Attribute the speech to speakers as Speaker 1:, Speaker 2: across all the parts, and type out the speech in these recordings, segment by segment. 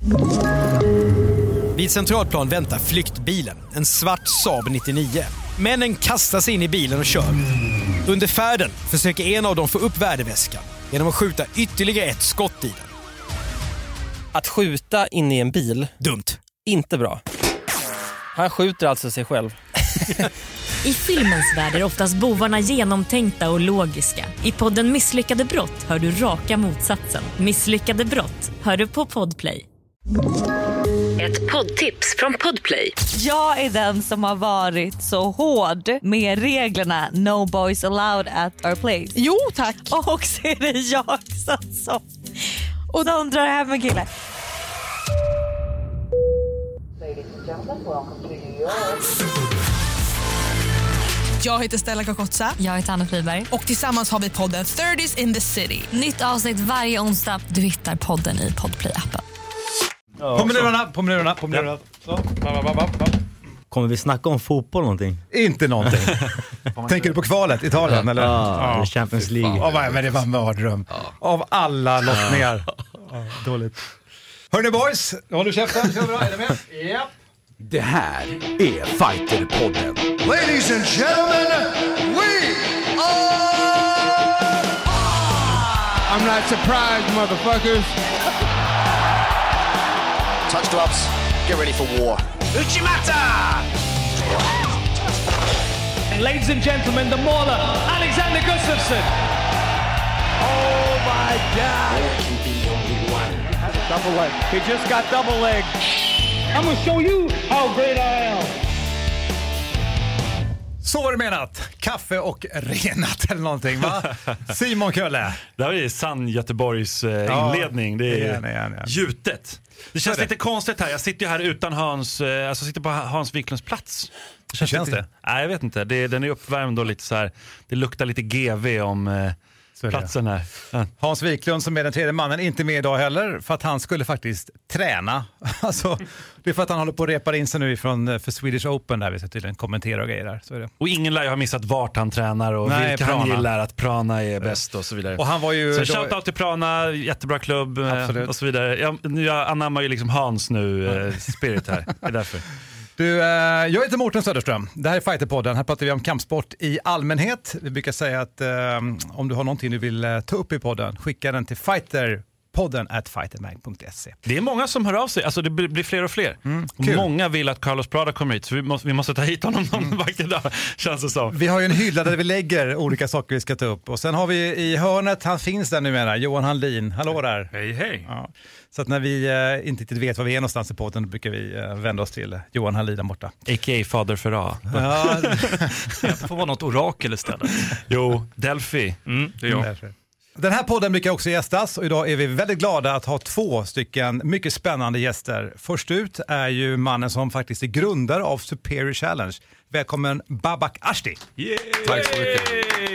Speaker 1: Vid Centralplan väntar flyktbilen, en svart Saab 99. Männen kastar sig in i bilen och kör. Under färden försöker en av dem få upp värdeväskan genom att skjuta ytterligare ett skott i den.
Speaker 2: Att skjuta in i en bil,
Speaker 1: dumt.
Speaker 2: Inte bra. Han skjuter alltså sig själv.
Speaker 3: I filmens värld är oftast bovarna genomtänkta och logiska. I podden Misslyckade brott hör du raka motsatsen. Misslyckade brott hör du på Podplay. Ett poddtips från Podplay.
Speaker 4: Jag är den som har varit så hård med reglerna No boys allowed at our place.
Speaker 5: Jo, tack.
Speaker 4: Och så är det jag som och de drar hem en kille.
Speaker 5: Jag heter Stella Kakotsa.
Speaker 3: Jag heter Anna Friberg.
Speaker 5: Och tillsammans har vi podden 30s in the City.
Speaker 3: Nytt avsnitt varje onsdag. Du hittar podden i Podplay-appen.
Speaker 6: På minurerna. Så.
Speaker 7: Kommer vi snacka om fotboll någonting?
Speaker 6: Inte någonting. Tänker du på kvalet, Italien? Eller?
Speaker 7: Ja, Champions League.
Speaker 6: Men det var en mördröm. Av alla lottningar. Dåligt. Hörrni boys, håll du käften. Kör bra, är du med? Yep.
Speaker 8: Det här är Fighterpodden.
Speaker 9: Ladies and gentlemen, we are...
Speaker 10: I'm not surprised, motherfuckers.
Speaker 9: Touch gloves, get ready for war.
Speaker 11: Uchimata! And ladies and gentlemen, the mauler, Alexander Gustafsson.
Speaker 10: Oh my God!
Speaker 11: There can be only one.
Speaker 10: Double leg. He just got double leg.
Speaker 11: I'm gonna show you how great I am.
Speaker 6: Så var det menat. Kaffe och renat eller någonting, va? Simon Kölle.
Speaker 12: Det här är sann Göteborgs inledning. Det är gjutet. Det känns lite konstigt här. Jag sitter ju här utan Hans, alltså sitter på Hans Wiklunds plats.
Speaker 6: Hur känns det?
Speaker 12: Nej, jag vet inte. Den är uppvärmd och lite så här. Det luktar lite GV om platsen här. Ja.
Speaker 6: Hans Wiklund som är den tredje mannen inte med idag heller för att han skulle faktiskt träna. Alltså, det är för att han håller på att repa in sig nu för Swedish Open där vi ska tydligen kommentera och grejer där. Så är det.
Speaker 12: Och ingen lär ju ha missat vart han tränar och vilka han gillar, att Prana är bäst och så vidare.
Speaker 6: Och han var ju
Speaker 12: så shoutout till Prana, jättebra klubb och så vidare. Jag anammar ju liksom Hans nu spirit här. Det är därför.
Speaker 6: Du, jag heter Mårten Söderström. Det här är Fighterpodden. Här pratar vi om kampsport i allmänhet. Vi brukar säga att om du har någonting du vill ta upp i podden, skicka den till fighterpodden@fightermag.se.
Speaker 12: Det är många som hör av sig. Alltså det blir fler och fler. Många vill att Carlos Prada kommer hit. Så vi måste ta hit honom någon vacker dag, känns det som.
Speaker 6: Vi har ju en hylla där vi lägger olika saker vi ska ta upp. Och sen har vi i hörnet, han finns där numera, Johan Handlin. Hallå där.
Speaker 12: Hej.
Speaker 6: Ja. Så att när vi inte riktigt vet var vi är någonstans i podden, då brukar vi vända oss till Johan Handlin där borta.
Speaker 12: A.k.a. Fader Ferra.
Speaker 6: Ja.
Speaker 2: Det får vara något orakel istället.
Speaker 12: Jo, Delphi. Det är jag.
Speaker 6: Den här podden brukar också gästas och idag är vi väldigt glada att ha 2 stycken mycket spännande gäster. Först ut är ju mannen som faktiskt är grundare av Superior Challenge. Välkommen Babak Ashti.
Speaker 12: Yay!
Speaker 13: Tack så mycket.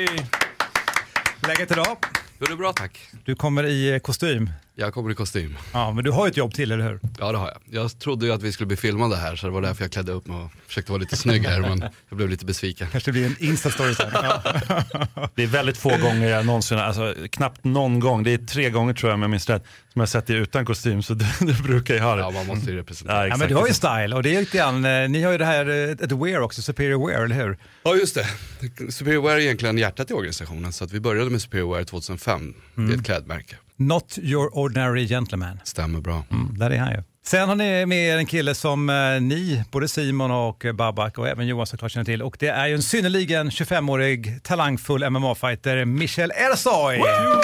Speaker 6: Läget idag?
Speaker 13: Det är bra, tack.
Speaker 6: Du kommer i kostym.
Speaker 13: Jag kommer i kostym.
Speaker 6: Ja, men du har ju ett jobb till, eller hur?
Speaker 13: Ja, det har jag. Jag trodde ju att vi skulle bli filmade här, så det var därför jag klädde upp mig och försökte vara lite snygg här, men jag blev lite besviken.
Speaker 6: Kanske det blir en Insta-story sen. Ja.
Speaker 12: Det är väldigt få gånger jag någonsin, alltså knappt någon gång, det är 3 gånger tror jag om jag minns rätt, som jag sett det utan kostym, så det brukar jag ha det.
Speaker 13: Ja, man måste ju representera.
Speaker 6: Ja, men du har ju style, och det är ju grann, ni har ju det här, ett wear också, Superior Wear, eller hur?
Speaker 13: Ja, just det. Superior Wear är egentligen hjärtat i organisationen, så att vi började med Superior Wear 2005. Det är ett klädmärke.
Speaker 6: Not your ordinary gentleman.
Speaker 13: Stämmer bra.
Speaker 6: Där är han ju. Sen har ni med er en kille som ni, både Simon och Babak och även Johan såklart känner till. Och det är ju en synnerligen 25-årig talangfull MMA-fighter, Michel Ersoy.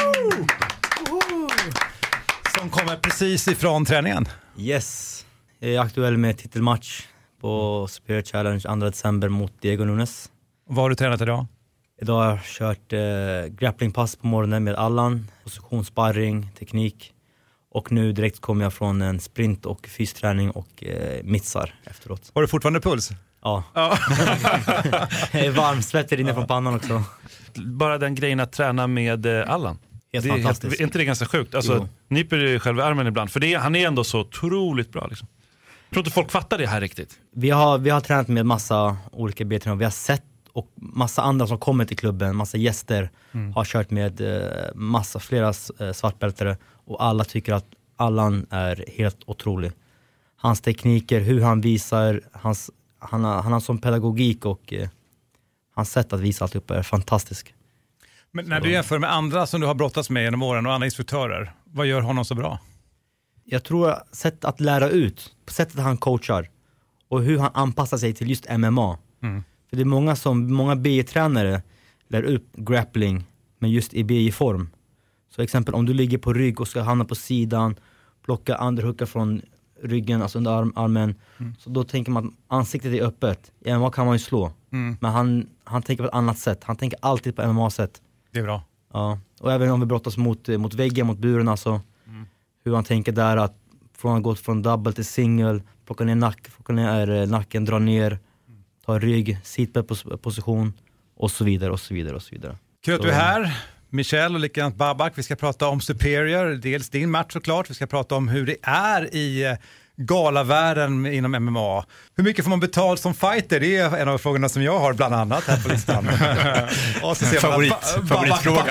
Speaker 6: Som kommer precis ifrån träningen.
Speaker 7: Yes, jag är aktuell med titelmatch på Superior Challenge 2 december mot Diego Nunes.
Speaker 6: Vad har du tränat idag?
Speaker 7: Idag har jag kört grapplingpass på morgonen med Allan, positionssparring, teknik. Och nu direkt kommer jag från en sprint och fysträning och mittsar efteråt.
Speaker 6: Har du fortfarande puls?
Speaker 7: Ja. Jag är varm, svetter inne från pannan också.
Speaker 12: Bara den grejen att träna med Allan.
Speaker 7: Helt fantastiskt.
Speaker 12: Är inte det ganska sjukt? Alltså, nyper du själv i armen ibland? För han är ändå så otroligt bra liksom. Jag tror inte folk fattar det här riktigt.
Speaker 7: Vi har tränat med massa olika B-tränare och vi har sett och massa andra som kommer till klubben, massa gäster har kört med flera svartbältare och alla tycker att Allan är helt otrolig. Hans tekniker, hur han visar, han har sån pedagogik och hans sätt att visa alltihop är fantastisk.
Speaker 6: Men när du jämför med andra som du har brottats med genom åren och andra instruktörer, vad gör honom så bra?
Speaker 7: Jag tror sätt att lära ut, sättet han coachar och hur han anpassar sig till just MMA. För det är många BJ-tränare lär upp grappling men just i BJ-form. Så exempel om du ligger på rygg och ska hamna på sidan, plocka underhookar från ryggen, alltså under armen. Så då tänker man att ansiktet är öppet. I MMA kan man ju slå. Men han tänker på ett annat sätt. Han tänker alltid på MMA-sätt.
Speaker 6: Det är bra.
Speaker 7: Ja. Och även om vi brottas mot väggen, mot buren, alltså. Hur han tänker där att från att gå från double till single, plocka ner nacken, dra ner, ta rygg, seatbelt-position och så vidare och så vidare och så vidare.
Speaker 6: Kul att du är här. Michel och likadant Babak. Vi ska prata om Superior, dels din match såklart. Vi ska prata om hur det är i galavärlden inom MMA. Hur mycket får man betalt som fighter? Det är en av frågorna som jag har bland annat här på listan. Och så ser favoritfrågan.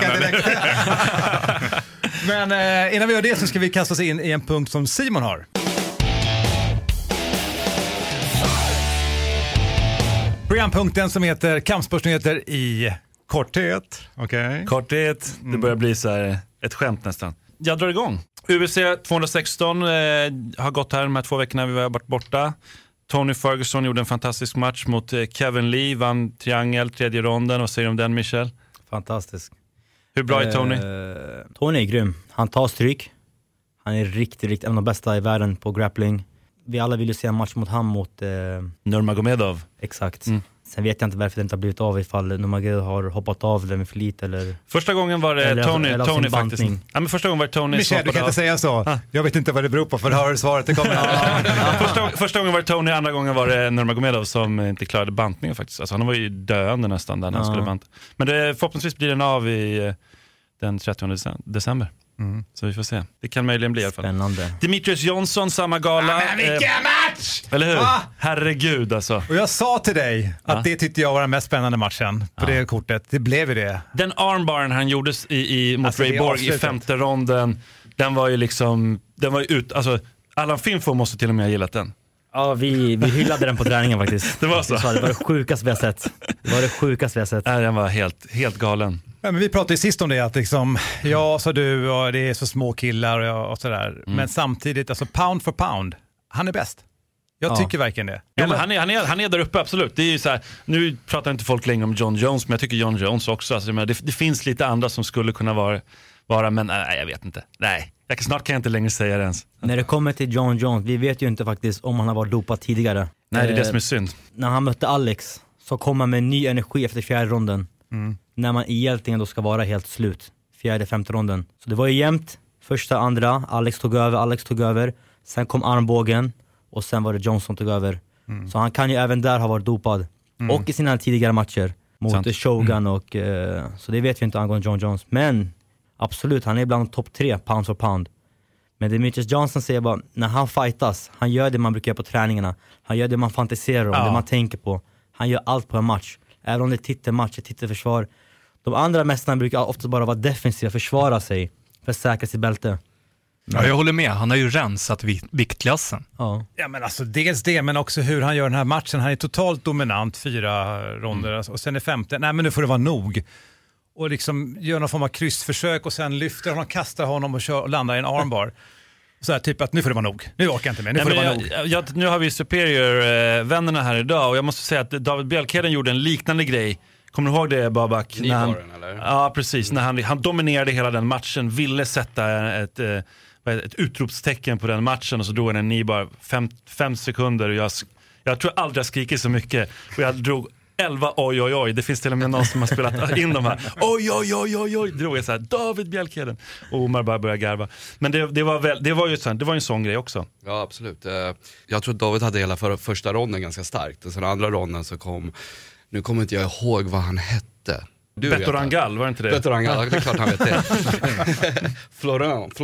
Speaker 6: Men innan vi gör det så ska vi kasta oss in i en punkt som Simon har. Programpunkten som heter Kampsportsnyheter i korthet. Okay.
Speaker 12: Korthet, det börjar bli så här ett skämt nästan. Jag drar igång. UFC 216 har gått här de här 2 veckorna vi har varit borta. Tony Ferguson gjorde en fantastisk match mot Kevin Lee, vann triangel, 3:e ronden. Vad säger du om den, Michel?
Speaker 7: Fantastisk.
Speaker 12: Hur bra är Tony?
Speaker 7: Tony är grym. Han tar stryk. Han är riktigt en av de bästa i världen på grappling. Vi alla vill ju se en match mot han mot
Speaker 12: Nurmagomedov.
Speaker 7: Exakt. Sen vet jag inte varför det inte har blivit av ifall Nurmagomedov har hoppat av det med flit eller...
Speaker 12: Första gången var det Tony faktiskt. Ja, men första gången var det Tony.
Speaker 6: Michel, du kan inte säga så. Jag vet inte vad det beror på, för det har svaret. Det kommer.
Speaker 12: Första gången var det Tony, andra gången var det Nurmagomedov som inte klarade bantningen faktiskt. Alltså, han var ju döende nästan där han skulle banta. Men förhoppningsvis blir den av i den 30 december. Så vi får se. Det kan möjligen bli i alla fall.
Speaker 7: Spännande.
Speaker 12: Demetrius Johnson, samma gala.
Speaker 6: Men vilken match!
Speaker 12: Eller hur? Herregud alltså.
Speaker 6: Och jag sa till dig att det tyckte jag var den mest spännande matchen på det kortet. Det blev ju det.
Speaker 12: Den armbaren han gjorde mot alltså, Ray Borg i 5:e ronden, den var ju liksom, alltså Allan Finfo måste till och med ha gillat den.
Speaker 7: Ja, vi hyllade den på träningen faktiskt.
Speaker 12: Det var så.
Speaker 7: Det var det sjukaste vi har sett.
Speaker 12: Den var helt galen.
Speaker 6: Ja, men vi pratade ju sist om det att liksom, sa du och det är så små killar och sådär. Men samtidigt, alltså pound for pound, han är bäst. Jag tycker verkligen det.
Speaker 12: Ja, men han är där uppe, absolut. Det är ju så här, nu pratar inte folk längre om John Jones, men jag tycker John Jones också. Alltså, det finns lite andra som skulle kunna vara men nej, jag vet inte. Nej, snart kan jag inte längre säga det ens.
Speaker 7: När det kommer till John Jones, vi vet ju inte faktiskt om han har varit dopad tidigare.
Speaker 12: Nej, det är det som är synd.
Speaker 7: När han mötte Alex så kom han med ny energi efter 4:e ronden. När man egentligen då ska vara helt slut. 4:e, 5:e ronden. Så det var ju jämnt. Första, andra, Alex tog över. Sen kom armbågen. Och sen var det Johnson som tog över. Så han kan ju även där ha varit dopad. Och i sina tidigare matcher. Mot Shogun och... så det vet vi inte angående John Jones. Men absolut, han är bland topp 3 pound for pound. Men Demetrius Johnson säger bara, när han fightas, han gör det man brukar göra på träningarna. Han gör det man fantiserar om, det man tänker på. Han gör allt på en match. Även om det är titelmatch, titelförsvar. De andra mästarna brukar ofta bara vara defensiva, försvara sig för att säkra sitt bälte.
Speaker 14: Ja, jag håller med. Han har ju rensat viktklassen.
Speaker 6: Ja, men alltså dels det, men också hur han gör den här matchen. Han är totalt dominant 4 ronder och sen är 5:e. Nej, men nu får det vara nog. Och liksom gör någon form av kryssförsök och sen lyfter honom, kastar honom och landar i en armbar. Så här, typ att nu får det vara nog. Nu orkar jag inte mer, nu får det vara nog.
Speaker 12: Nu har vi Superior-vännerna här idag och jag måste säga att David Bjelkheden gjorde en liknande grej. Kommer du ihåg det, Babak?
Speaker 13: Eller?
Speaker 12: Ja, precis. När han dominerade hela den matchen, ville sätta ett utropstecken på den matchen och så drog han en knee-bar 5 sekunder och jag tror aldrig jag skrikit så mycket och jag drog 11 oj. Det finns till och med någon som har spelat in de här. Oj. Drog jag så här, David Bjelkheden. Och Omar bara började garva. Men det var ju en sån grej också.
Speaker 13: Ja, absolut. Jag tror att David hade hela första ronden ganska starkt. Och sen andra ronden så nu kommer inte jag ihåg vad han hette.
Speaker 12: Beto Rangal, var det inte det?
Speaker 13: Beto Rangal, det är klart han vet det. Florent.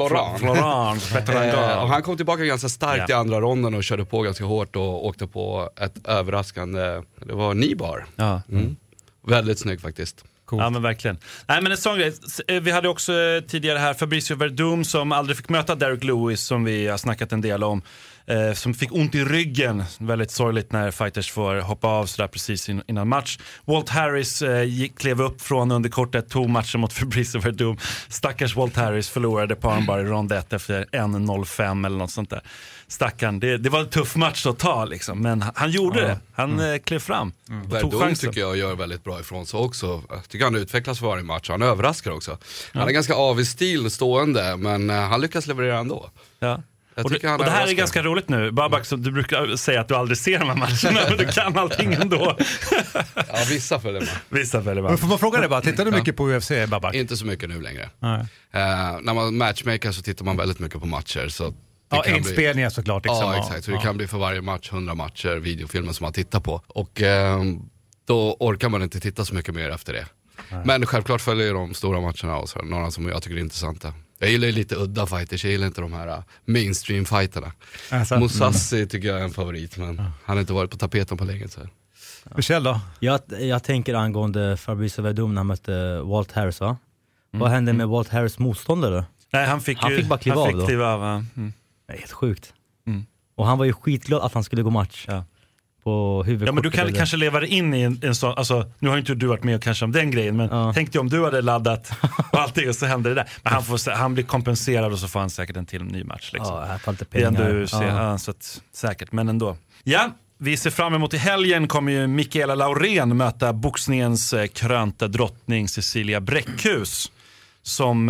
Speaker 12: Beto Rangal.
Speaker 13: Och han kom tillbaka ganska starkt i andra ronden och körde på ganska hårt och åkte på ett överraskande, det var knee-bar.
Speaker 12: Ja.
Speaker 13: Väldigt snyggt faktiskt.
Speaker 12: Ja, men verkligen. Nej, men en sån grej. Vi hade också tidigare här Fabricio Verdum som aldrig fick möta Derek Lewis, som vi har snackat en del om. Som fick ont i ryggen. Väldigt sorgligt när fighters får hoppa av sådär precis innan match. Walt Harris klev upp från underkortet, tog matchen mot Fabricio Verdum. Stackars Walt Harris förlorade på armbar i rond 1 efter 1:05 eller något sånt där. Stackarn, det var en tuff match att ta liksom, men han gjorde det. Han klev fram och tog chansen.
Speaker 13: Tycker jag gör väldigt bra ifrån sig också. Jag tycker han utvecklas för varje match. Han överraskar också. Han är ganska avig stil stående, men han lyckas leverera ändå.
Speaker 12: Ja. Och det här är ganska roligt nu. Babak, så du brukar säga att du aldrig ser de här matcherna, men du kan allting ändå.
Speaker 13: Ja, vissa följer man.
Speaker 6: Men får man fråga dig bara, tittar du mycket på UFC, Babak?
Speaker 13: Inte så mycket nu längre. När man matchmaker så tittar man väldigt mycket på matcher. Så
Speaker 6: inspelningar såklart. Liksom.
Speaker 13: Ja, exakt. Så det kan bli för varje match 100 matcher, videofilmer som man tittar på. Och då orkar man inte titta så mycket mer efter det. Men självklart följer de stora matcherna och så, några som jag tycker är intressanta. Jag gillar lite udda fighters, jag gillar inte de här mainstream-fighterna. Mousasi tycker jag är en favorit, men han har inte varit på tapeten på länge.
Speaker 6: Michel då?
Speaker 7: Jag tänker angående Fabricio Verdum när han mötte Walt Harris, va? Vad hände med Walt Harris motståndare?
Speaker 12: Nej, han fick
Speaker 7: bara kliva av. Det är helt sjukt. Och han var ju skitglad att han skulle gå match. På
Speaker 12: ja, men du kan kanske leva dig in i en sån, alltså, nu har inte du varit med kanske om den grejen, men tänk dig om du hade laddat och allting och så händer det där. Men han blir kompenserad och så får han säkert en till ny match liksom.
Speaker 7: Ja, jag tar inte pengar.
Speaker 12: Så att, säkert, men ändå. Ja, vi ser fram emot i helgen kommer ju Mikaela Laurén möta boxningens krönta drottning Cecilia Bräckhus som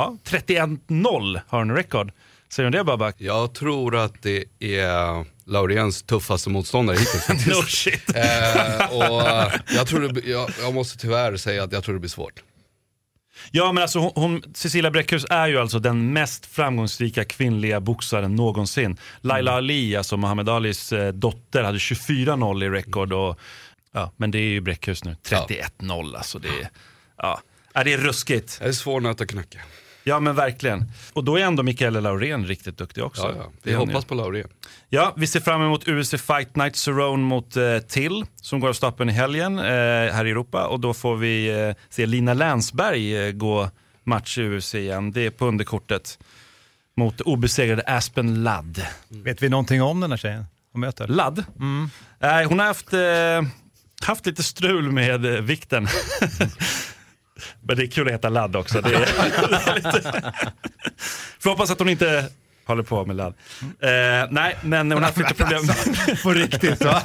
Speaker 12: 31-0 har en rekord. Säger du det, Babak?
Speaker 13: Jag tror att det är Lauréns tuffaste motståndare hittills.
Speaker 12: No shit.
Speaker 13: Och jag måste tyvärr säga att jag tror det blir svårt.
Speaker 12: Ja, men alltså Cecilia Bräckhus är ju alltså den mest framgångsrika kvinnliga boxaren någonsin. Laila Ali, alltså Muhammad Alis dotter, hade 24-0 i rekord och men det är ju Bräckhus nu. 31-0, alltså det är ruskigt.
Speaker 13: Det är svårt att knacka.
Speaker 12: Ja, men verkligen. Och då är ändå Mikaela Laurén riktigt duktig också.
Speaker 13: Ja. Vi hoppas på Laurén.
Speaker 12: Ja, vi ser fram emot UFC Fight Night Cerrone mot Till som går av stapeln i helgen här i Europa. Och då får vi se Lina Länsberg gå match i UFC igen. Det är på underkortet mot obesegrade Aspen Ladd.
Speaker 6: Vet vi någonting om den här tjejen? Hon möter?
Speaker 12: Ladd? Nej, hon har haft lite strul med vikten. Men det är kul att heta Ladd också. Det är lite... Får hoppas att hon inte håller på med Ladd. Nej, men hon har haft lite problem.
Speaker 6: På riktigt, va?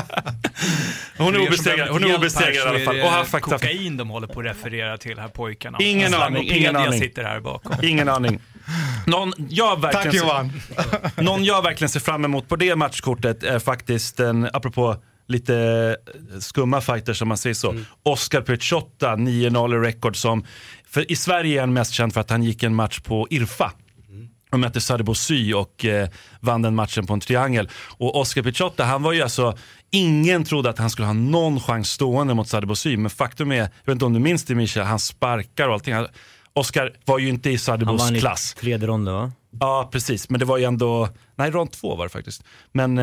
Speaker 12: Hon är obesegrad i alla fall. Och har faktiskt
Speaker 14: kokain de håller på att referera till här pojkarna.
Speaker 12: Ingen aning.
Speaker 14: Jag sitter här bakom.
Speaker 12: Ingen aning. Någon jag verkligen ser fram emot på det matchkortet är faktiskt apropå lite skumma fighter som man säger så. Oscar Pichotta, 9-0 rekord som för i Sverige är han mest känd för att han gick en match på IRFA. Och mötte Sadibou Sy och vann den matchen på en triangel. Och Oscar Pichotta, han var ju alltså, ingen trodde att han skulle ha någon chans stående mot Sadibou Sy. Men faktum är, jag vet inte om du minns det, Mischa, han sparkar och allting. Oscar var ju inte i Sadibous klass.
Speaker 7: Han vann i 3:e ronden, va?
Speaker 12: Ja, precis. Men det var ju ändå... Nej, rond 2 var det faktiskt. Men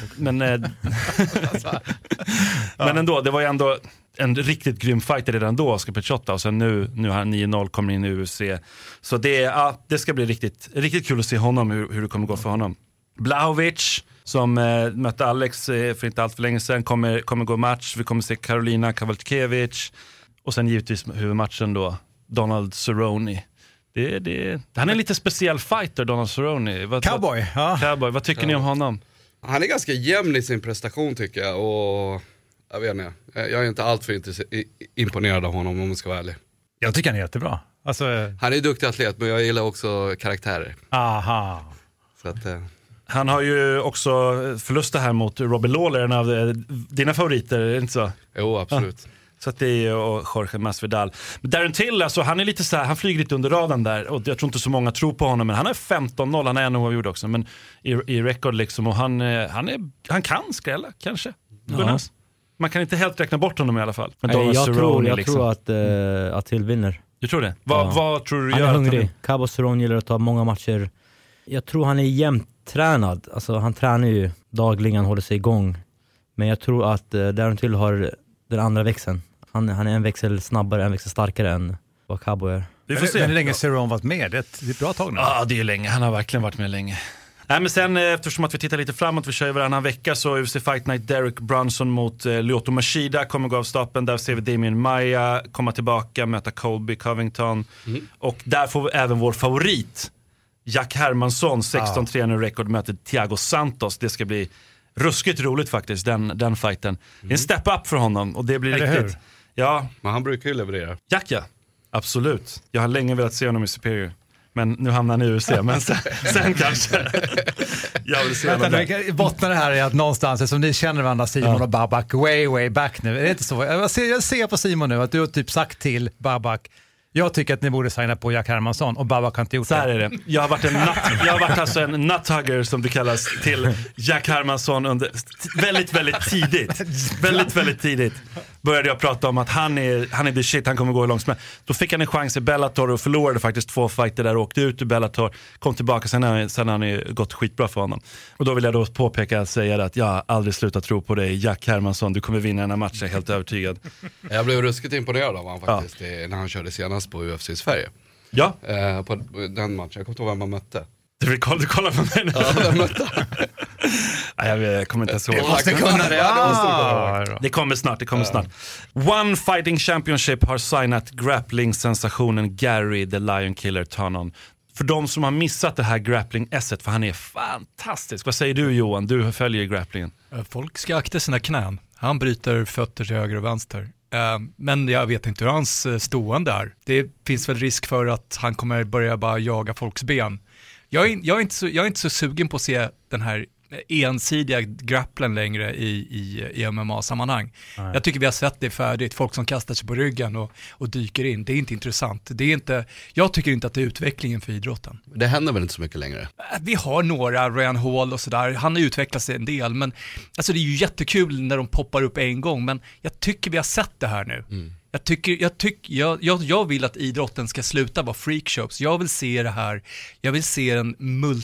Speaker 12: ändå, det var ju ändå en riktigt grym fighter redan då, Oscar Pichotta. Och sen nu har han 9-0, kommer in i UFC. Så det ska bli riktigt kul att se honom, hur det kommer gå för honom. Blachowicz, som mötte Alex för inte allt för länge sedan, kommer gå match. Vi kommer se Karolina Kowalkiewicz. Och sen givetvis huvudmatchen då, Donald Cerrone. Han är en lite speciell fighter, Donald Cerrone.
Speaker 6: Cowboy.
Speaker 12: Cowboy. Vad tycker ni om honom?
Speaker 13: Han är ganska jämn i sin prestation tycker jag. Och jag vet inte, jag är inte alltför imponerad av honom om man ska vara ärlig.
Speaker 6: Jag tycker han är jättebra. Alltså...
Speaker 13: Han är en duktig atlet, men jag gillar också karaktärer.
Speaker 6: Aha.
Speaker 13: Så att,
Speaker 12: han har ju också förluster här mot Robbie Lawler, en av dina favoriter, är det inte så?
Speaker 13: Jo, absolut.
Speaker 6: Så
Speaker 12: att det är Jorge Masvidal. Men Darren Till, alltså, han är lite så här, han flyger lite under radarn där och jag tror inte så många tror på honom, men han är 15-0, han är en oavgjord också, men i rekord liksom, och han kan skrälla kanske. Ja. Man kan inte helt räkna bort honom i alla fall. Men
Speaker 7: jag tror att Till vinner.
Speaker 12: Du tror det? Vad tror du
Speaker 7: han
Speaker 12: gör?
Speaker 7: Han är hungrig. Cabo Cerrone gillar att ta många matcher. Jag tror han är jämnt tränad. Alltså han tränar ju dagligen, håller sig igång. Men jag tror att Darren Till har den andra växeln. Han är en växel snabbare, en växel starkare än vad Cabo är.
Speaker 6: Vi får se. Men hur länge Cerrone varit med? Det är ett bra tag nu.
Speaker 12: Ja, det är länge. Han har verkligen varit med länge. Nej, men sen eftersom att vi tittar lite framåt, vi kör varannan vecka, så UFC Fight Night Derek Brunson mot Lyoto Machida kommer gå av stapeln. Där ser vi Damian Maia komma tillbaka, möta Colby Covington. Och där får vi även vår favorit Jack Hermansson, 16-3 nu rekord, möter Thiago Santos. Det ska bli ruskigt roligt faktiskt, den fighten. Det är en step up för honom och det blir
Speaker 6: Eller
Speaker 12: riktigt.
Speaker 6: Hur?
Speaker 12: Ja.
Speaker 13: Men han brukar ju leverera.
Speaker 12: Jack, ja. Absolut. Jag har länge velat se honom i Superior. Men nu hamnar han i UFC, men sen kanske. Jag vill se honom där.
Speaker 6: Bottnar det här är att någonstans, som ni känner varandra, Simon och Babak, way back nu. Är det inte så? Jag ser på Simon nu att du har typ sagt till Babak, jag tycker att ni borde signa på Jack Hermansson, och Babak har inte gjort det.
Speaker 12: Så här är det. Jag har varit alltså en nuthugger, som det kallas, till Jack Hermansson under väldigt tidigt. Började jag prata om att han är the shit, han kommer gå långt med. Då fick han en chans i Bellator och förlorade faktiskt 2 fighter där och åkte ut ur Bellator, kom tillbaka, sen har han ju gått skitbra för honom. Och då vill jag då påpeka och säga att jag aldrig slutar tro på dig, Jack Hermansson, du kommer vinna den här matchen, helt övertygad.
Speaker 13: Jag blev ruskigt imponerad av han faktiskt när han körde senast på UFC i Sverige.
Speaker 12: Ja.
Speaker 13: På den matchen, jag kommer inte ihåg vem man mötte.
Speaker 12: Du kollar på mig nu?
Speaker 13: Ja, vem mötte?
Speaker 12: Nej, jag kommer inte ens ihåg.
Speaker 6: Du måste kunna det.
Speaker 12: Det kommer snart. One Fighting Championship har signat grappling-sensationen Gary the Lion Killer Tonon. För de som har missat det här grappling-esset, för han är fantastisk. Vad säger du, Johan? Du följer grapplingen.
Speaker 14: Folk ska akta sina knän. Han bryter fötter till höger och vänster. Men jag vet inte hur hans stående är. Det finns väl risk för att han kommer börja bara jaga folks ben. Jag är inte så sugen på att se den här ensidiga grapplen längre i MMA-sammanhang. Nej. Jag tycker vi har sett det färdigt. Folk som kastar sig på ryggen och dyker in. Det är inte intressant. Jag tycker inte att det är utvecklingen för idrotten.
Speaker 13: Det händer väl inte så mycket längre?
Speaker 14: Vi har några, Ryan Hall och sådär. Han har utvecklat sig en del. Men alltså, det är ju jättekul när de poppar upp en gång. Men jag tycker vi har sett det här nu. Jag vill att idrotten ska sluta vara freakshows. Jag vill se det här. Jag vill se den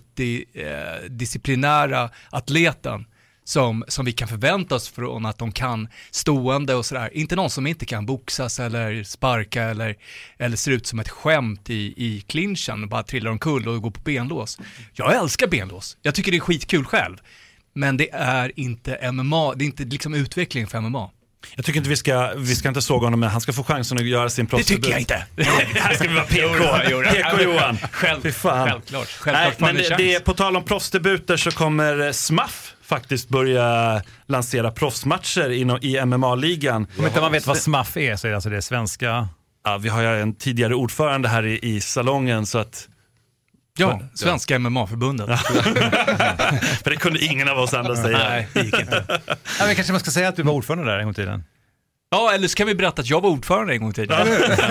Speaker 14: multidisciplinära atleten som vi kan förvänta oss från att de kan stående och sådär. Inte någon som inte kan boxas eller sparka eller ser ut som ett skämt i clinchen och bara trillar omkull och går på benlås. Jag älskar benlås. Jag tycker det är skitkul själv. Men det är inte MMA. Det är inte liksom utveckling för MMA.
Speaker 12: Jag tycker inte vi ska inte såga honom, men han ska få chansen att göra sin proffs.
Speaker 14: Det tycker jag inte.
Speaker 12: Här ska vi vara PK Johan.
Speaker 14: Självklart.
Speaker 12: Nej, men det är på tal om proffsdebuter, så kommer SMAF faktiskt börja lansera proffsmatcher i MMA-ligan.
Speaker 6: Om inte man vet vad SMAF är, så är det alltså det svenska.
Speaker 12: Ja, vi har ju en tidigare ordförande här i salongen, så att
Speaker 14: ja, Svenska MMA-förbundet.
Speaker 12: För det kunde ingen av oss andra säga.
Speaker 14: Nej, det gick inte.
Speaker 6: Ja, men kanske man ska säga att du var ordförande där en gång i tiden.
Speaker 14: Ja, eller så kan vi berätta att jag var ordförande en gång i tiden.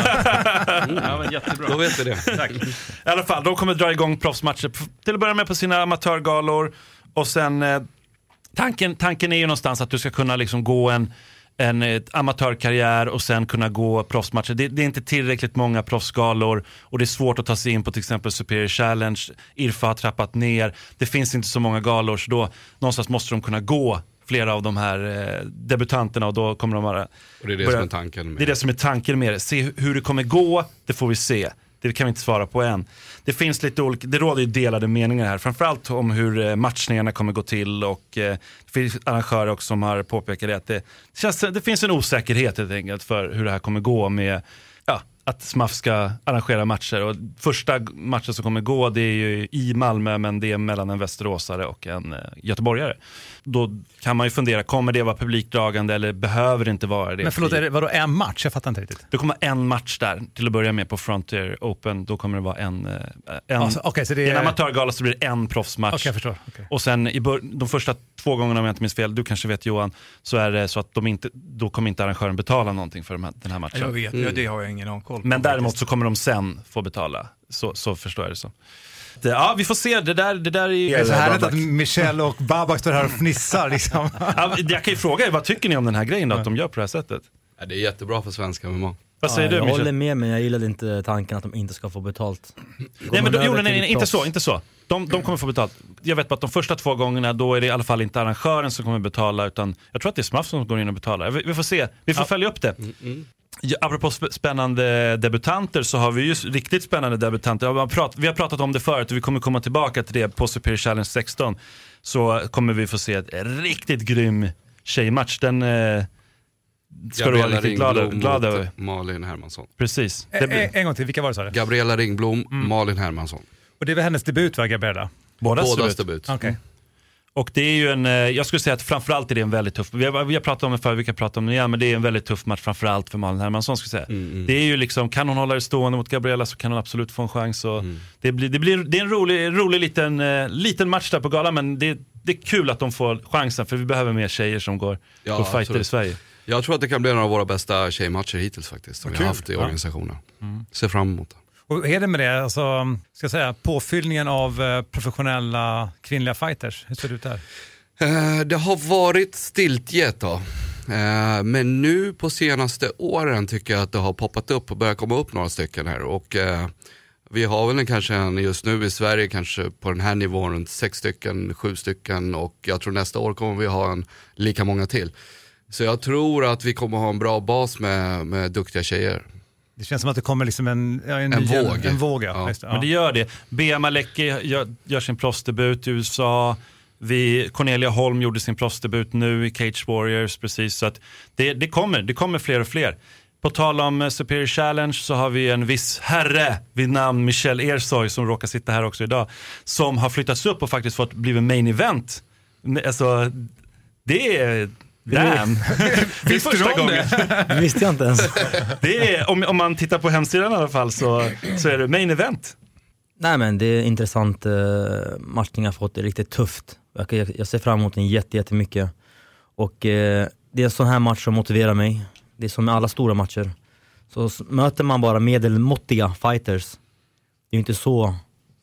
Speaker 12: Ja, men jättebra.
Speaker 13: Då vet vi det.
Speaker 12: Tack. I alla fall, de kommer dra igång proffsmatcher till att börja med på sina amatörgalor. Och sen, tanken är ju någonstans att du ska kunna liksom gå en amatörkarriär och sen kunna gå proffsmatcher. Det är inte tillräckligt många proffsgalor och det är svårt att ta sig in på till exempel Superior Challenge. IRFA har trappat ner. Det finns inte så många galor, så då någonstans måste de kunna gå flera av de här debutanterna, och då kommer de vara...
Speaker 13: Och det är det som är tanken med det.
Speaker 12: Det är det som är tanken med det. Se hur det kommer gå, det får vi se. Det kan vi inte svara på än. Det finns lite olika, det råder ju delade meningar här. Framförallt om hur matchningarna kommer gå till, och det finns arrangörer också som har påpekat det. Det finns en osäkerhet helt enkelt för hur det här kommer gå med att SMAF ska arrangera matcher. Och första matchen som kommer gå, det är ju i Malmö, men det är mellan en västeråsare och en göteborgare. Då kan man ju fundera, kommer det vara publikdragande eller behöver det inte vara det?
Speaker 6: Men förlåt, är det vadå en match? Jag fattar inte riktigt.
Speaker 12: Det kommer en match där till att börja med på Frontier Open. Då kommer det vara en
Speaker 6: okay, så det är...
Speaker 12: en amatörgala, så blir det en proffsmatch.
Speaker 6: Okay, jag förstår. Okay.
Speaker 12: Och sen de första 2 gångerna, om jag inte minns fel, du kanske vet Johan, så är det så att då kommer inte arrangören betala någonting för den här matchen.
Speaker 14: Jag vet, det har jag ingen koll på.
Speaker 12: Men däremot så kommer de sen få betala. Så förstår jag det så. Ja, vi får se. Det där är
Speaker 6: det är så härligt att Michel och Babak står här och fnissar liksom.
Speaker 12: Jag kan ju fråga er, vad tycker ni om den här grejen då, att de gör på det här sättet?
Speaker 13: Ja, det är jättebra för svenska MMA.
Speaker 12: Vad säger du,
Speaker 7: jag
Speaker 12: Michel?
Speaker 7: håller med, men jag gillade inte tanken att de inte ska få betalt.
Speaker 12: Nej, men inte så. De kommer få betalt. Jag vet bara att de första 2 gångerna då är det i alla fall inte arrangören som kommer betala, utan jag tror att det är Smurf som går in och betalar. Vi får se, vi får följa upp det. Apropå spännande debutanter så har vi ju riktigt spännande debutanter. Vi har pratat om det förut och vi kommer komma tillbaka till det på Superior Challenge 16. Så kommer vi få se ett riktigt grym tjejmatch. Den ska du vara riktigt glad över.
Speaker 13: Malin Hermansson.
Speaker 12: Precis.
Speaker 6: En gång till, vilka var det, sa du?
Speaker 13: Gabriella Ringblom, Malin Hermansson.
Speaker 6: Och det var hennes debut, va, Gabriella?
Speaker 13: Bådas debut.
Speaker 6: Okay.
Speaker 12: Och det är ju jag skulle säga att framförallt är det en väldigt tuff, vi har pratat om det förr, vi kan prata om det igen, men det är en väldigt tuff match framförallt för Malin Hermansson, skulle jag säga. Det är ju liksom, kan hon hålla det stående mot Gabriella så kan hon absolut få en chans. Och det är en rolig liten match där på galan, men det är kul att de får chansen, för vi behöver mer tjejer som går på fighter i Sverige.
Speaker 13: Jag tror att det kan bli en av våra bästa tjejmatcher hittills faktiskt, som vi har haft i organisationen. Ser fram emot det.
Speaker 6: Och är det med det, alltså, ska jag säga, påfyllningen av professionella kvinnliga fighters, hur ser det ut där?
Speaker 13: Det har varit stiltjet då. Men nu på senaste åren tycker jag att det har poppat upp och börjat komma upp några stycken här. Och vi har väl kanske just nu i Sverige kanske på den här nivån runt 6 stycken, 7 stycken, och jag tror nästa år kommer vi ha lika många till. Så jag tror att vi kommer ha en bra bas med duktiga tjejer.
Speaker 6: Det känns som att det kommer liksom en våg. Ja.
Speaker 12: Men det gör det. Bea Malecki gör sin proffsdebut i USA. Cornelia Holm gjorde sin proffsdebut nu i Cage Warriors, precis. Så att det kommer fler och fler. På tal om Superior Challenge så har vi en viss herre vid namn Michel Ersoy, som råkar sitta här också idag, som har flyttats upp och faktiskt fått blivit main event. Alltså, det är... Damn. Det är första gången.
Speaker 7: Det visste jag inte ens.
Speaker 12: Det är, om man tittar på hemsidan i alla fall, så är det main event.
Speaker 7: Nej, men det är intressant. Matchning har fått det riktigt tufft. Jag ser fram emot den jättemycket. Och det är en sån här match som motiverar mig. Det är som med alla stora matcher. Så möter man bara medelmåttiga fighters, det är ju inte så.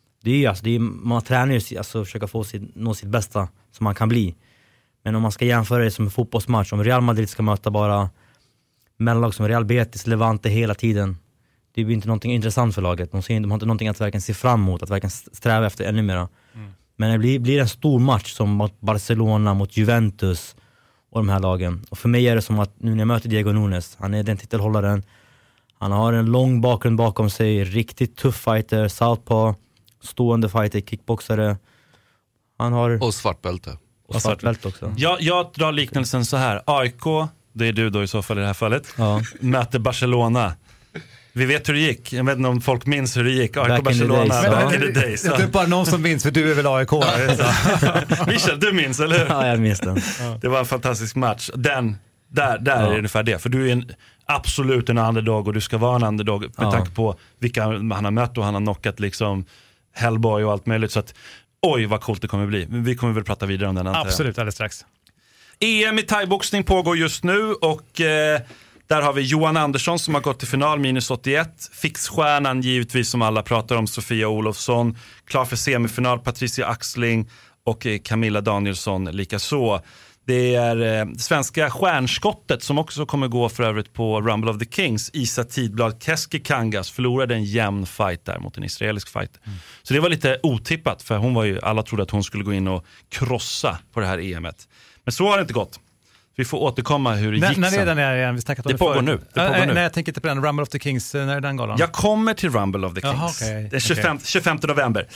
Speaker 7: Man tränar ju alltså försöka nå sitt bästa som man kan bli. Men om man ska jämföra det som en fotbollsmatch, om Real Madrid ska möta bara mellanlag som Real Betis, Levante hela tiden, det blir inte någonting intressant för laget. De har inte någonting att verkligen se fram emot, att verkligen sträva efter ännu mer. Men det blir en stor match som mot Barcelona, mot Juventus och de här lagen. Och för mig är det som att nu när jag möter Diego Nunes, han är den titelhållaren, han har en lång bakgrund bakom sig, riktigt tuff fighter, southpaw, stående fighter, kickboxare. Han har...
Speaker 13: Och svartbälte.
Speaker 7: Och svartbälte också.
Speaker 12: Jag drar liknelsen så här. AIK, det är du då i så fall i det här fallet, möter Barcelona. Vi vet hur det gick. Jag vet inte om folk minns hur det gick. AIK Barcelona back in the days.
Speaker 6: Det är bara någon som minns, för du är väl AIK.
Speaker 12: Michel, du minns, eller hur?
Speaker 7: Ja, jag minns den.
Speaker 12: Det var en fantastisk match. Där är det ungefär det. För du är absolut en underdog, och du ska vara en underdog med tanke på vilka han har mött, och han har knockat liksom Hellboy och allt möjligt. Så att, oj vad coolt det kommer bli. Men vi kommer väl prata vidare om den.
Speaker 6: Absolut, alldeles strax.
Speaker 12: EM i thaiboxning pågår just nu, och där har vi Johan Andersson som har gått till final, minus 81. Fixstjärnan givetvis som alla pratar om, Sofia Olofsson. Klar för semifinal, Patricia Axling och Camilla Danielsson likaså. Det är svenska stjärnskottet som också kommer gå för övrigt på Rumble of the Kings. Isa Tidblad Keskikangas förlorade en jämn fight där mot en israelisk fighter. Så det var lite otippat, för alla trodde att hon skulle gå in och krossa på det här EMet. Men så har det inte gått. Vi får återkomma hur det gick.
Speaker 6: När är den igen? Vi snackat om
Speaker 12: det pågår nu.
Speaker 6: Nej, jag tänker inte på den. Rumble of the Kings, när är den galan?
Speaker 12: Jag kommer till Rumble of the Kings.
Speaker 6: Aha, okay.
Speaker 12: Den 25 november.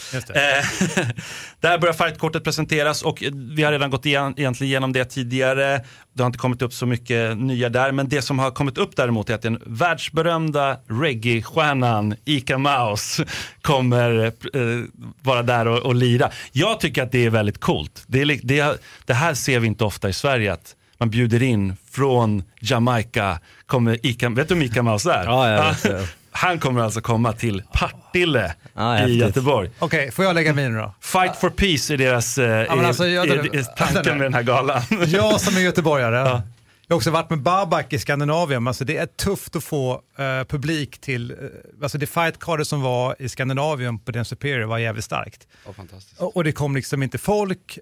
Speaker 12: Där börjar fightkortet presenteras, och vi har redan gått egentligen igenom det tidigare. Det har inte kommit upp så mycket nya där, men det som har kommit upp däremot är att den världsberömda reggae-stjärnan Ika Mouse kommer vara där och lira. Jag tycker att det är väldigt coolt. Det här ser vi inte ofta i Sverige, att man bjuder in från Jamaica. Vet du Ika Mouse är?
Speaker 7: Ja.
Speaker 12: Han kommer alltså komma till Partille i Göteborg.
Speaker 6: Okej, får jag lägga min då?
Speaker 12: Fight for Peace är deras tanken med den här galan.
Speaker 6: Jag som är göteborgare. Jag har också varit med Babak i Skandinavien. Alltså det är tufft att få publik till... Alltså det fightcardet som var i Skandinavien på den Superior var jävligt starkt.
Speaker 13: Fantastiskt.
Speaker 6: Och det kom liksom inte folk...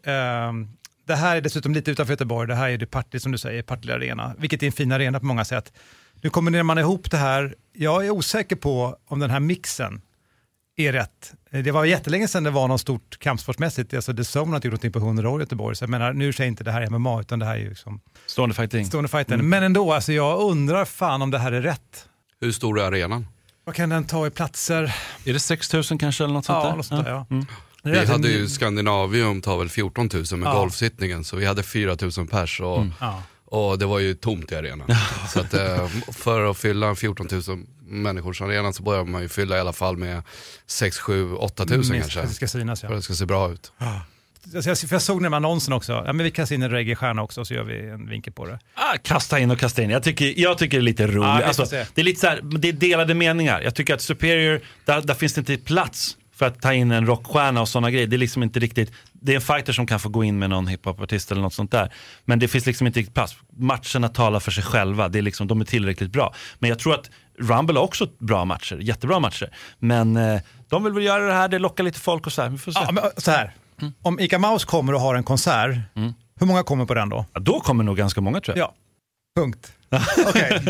Speaker 6: Det här är dessutom lite utanför Göteborg. Det här är det Partille, som du säger, Partille Arena. Vilket är en fin arena på många sätt. Nu kombinerar man ihop det här. Jag är osäker på om den här mixen är rätt. Det var jättelänge sedan det var något stort kampsportsmässigt. Alltså The Zone har inte gjort någonting på 100 år i Göteborg. Så jag menar, nu är inte det här MMA utan det här är ju liksom
Speaker 12: stående fighting.
Speaker 6: Men ändå, alltså jag undrar fan om det här är rätt.
Speaker 13: Hur stor är arenan?
Speaker 6: Vad kan den ta i platser?
Speaker 12: Är det 6 000 kanske eller något sånt där?
Speaker 6: Något sånt där, ja.
Speaker 13: Vi hade ju Skandinavium tar väl 14 000 med golfsittningen, så vi hade 4 000 pers och det var ju tomt i arenan. Så att, för att fylla 14 000 människors arena så börjar man ju fylla i alla fall med 6, 7, 8 000 kanske.
Speaker 6: Det ska synas,
Speaker 13: för att det ska se bra ut.
Speaker 6: För jag såg den annonsen också. Ja, men vi kastar in en reggae-stjärna också så gör vi en vinkel på det.
Speaker 12: Kasta in. Jag tycker det är lite roligt. Alltså, det är lite så här, det är delade meningar. Jag tycker att Superior, där finns det inte plats för att ta in en rockstjärna och sådana grejer. Det är liksom inte riktigt. Det är en fighter som kan få gå in med någon hiphopartist eller något sånt där. Men det finns liksom inte riktigt plats. Matcherna talar för sig själva. Det är liksom, de är tillräckligt bra. Men jag tror att Rumble har också bra matcher. Jättebra matcher. Men de vill väl göra det här. Det lockar lite folk och så här. Vi får se.
Speaker 6: Ja, men så här. Om Ica Mouse kommer och har en konsert, hur många kommer på den då?
Speaker 12: Ja, då kommer nog ganska många, tror jag.
Speaker 6: Ja, punkt. Okej.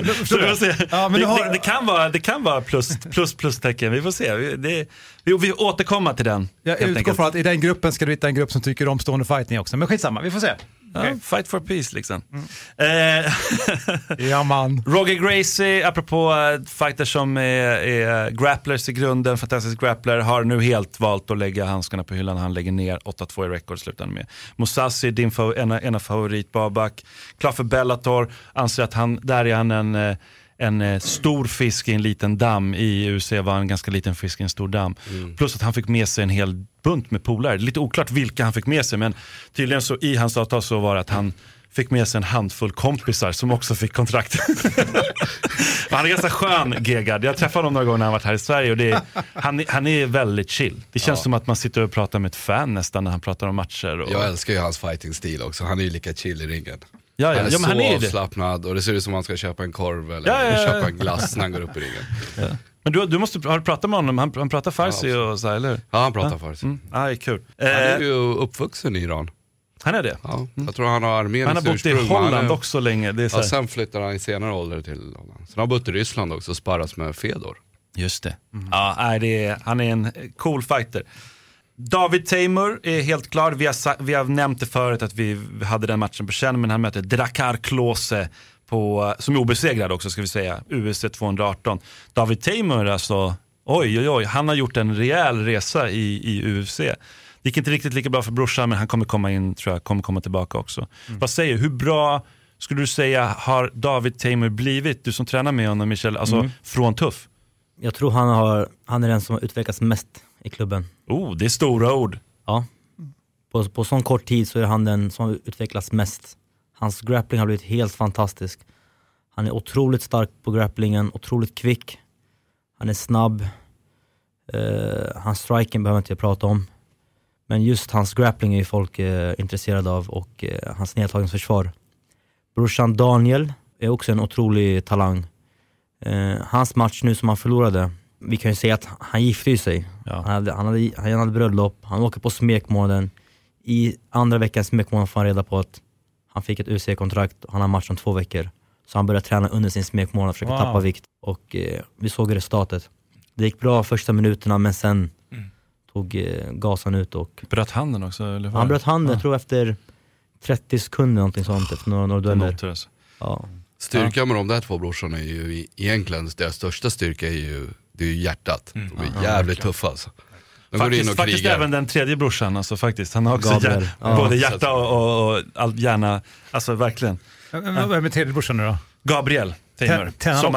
Speaker 12: Det kan vara plustecken. Vi får se. Vi återkommer till den.
Speaker 6: Jag utgår från att i den gruppen ska du hitta en grupp som tycker om stående fighting också. Men skitsamma, vi får se.
Speaker 12: Okay. Fight for peace liksom.
Speaker 6: Ja man.
Speaker 12: Roger Gracie, apropå fighter som är grapplers i grunden, fantastisk grappler, har nu helt valt att lägga handskarna på hyllan. Han lägger ner 8-2 i rekord slutande med Mousasi, en av favorit Babak. Klar för Bellator, anser att där är han en stor fisk i en liten damm. I UFC var en ganska liten fisk i en stor damm. Plus att han fick med sig en hel bunt med polare. Lite oklart vilka han fick med sig, men tydligen så i hans avtal så var det att han fick med sig en handfull kompisar som också fick kontrakt. Han är ganska skön, Gegard. Jag träffade honom några gånger när han varit här i Sverige och han är väldigt chill. Det känns som att man sitter och pratar med ett fan nästan när han pratar om matcher.
Speaker 13: Jag älskar ju hans fighting-stil också. Han är ju lika chill i ringen.
Speaker 12: Han är
Speaker 13: så
Speaker 12: han är
Speaker 13: avslappnad och det ser ut som att man ska köpa en korv eller köpa en glass när han går upp i ringen.
Speaker 12: Ja. Men har du pratat med honom? Han pratar farsi och så här, eller?
Speaker 13: Ja, han pratar farsi.
Speaker 12: Kul.
Speaker 13: Han är ju uppvuxen i Iran.
Speaker 12: Han är det?
Speaker 13: Ja, jag tror han har armeniskt
Speaker 12: ursprung. Han har bott i Holland också länge. Det är så här.
Speaker 13: Sen flyttar han i senare ålder till Holland. Sen har han bott i Ryssland också och sparras med Fedor.
Speaker 12: Just det. Ja, han är en cool fighter. David Teymur är helt klar. Vi har nämnt det förut att vi hade den matchen på känn, men han möter Drakkar Klose som är obesegrad också, ska vi säga. UFC 218. David Teymur alltså, oj, han har gjort en rejäl resa i UFC. Det gick inte riktigt lika bra för brorsan, men han kommer komma in, tror jag, kommer komma tillbaka också. Vad säger du? Hur bra skulle du säga har David Teymur blivit, du som tränar med honom, Michel, alltså från tuff?
Speaker 7: Jag tror han är den som har utvecklats mest i klubben.
Speaker 12: Det är stora ord.
Speaker 7: Ja. På sån kort tid så är han den som har utvecklats mest. Hans grappling har blivit helt fantastisk. Han är otroligt stark på grapplingen, otroligt kvick. Han är snabb. Hans striking behöver inte jag prata om. Men just hans grappling är ju folk intresserade av, och hans nedtagningsförsvar. Brorsan Daniel är också en otrolig talang. Hans match nu som han förlorade, vi kan ju säga att han gifte sig. Ja. Han hade bröllop, han åker på smekmånaden. I andra veckans smekmånad får han reda på att han fick ett UFC-kontrakt och han har match om 2 veckor. Så han började träna under sin smekmånad och försöka tappa vikt. Och vi såg resultatet. Det gick bra första minuterna, men sen tog gasen ut och...
Speaker 12: Bröt handen också? Eller
Speaker 7: han bröt handen, jag tror efter 30 sekunder någonting sånt, efter några dueller. Ja.
Speaker 13: Styrkan med de där två brorsorna är ju egentligen, deras största styrka är ju hjärtat. De är jävligt tuffa alltså.
Speaker 12: Faktiskt även den tredje brorsan, alltså faktiskt. Han har också både hjärta och all hjärna, alltså verkligen.
Speaker 6: Vad är med tredje brorsan nu då?
Speaker 12: Gabriel Teymur.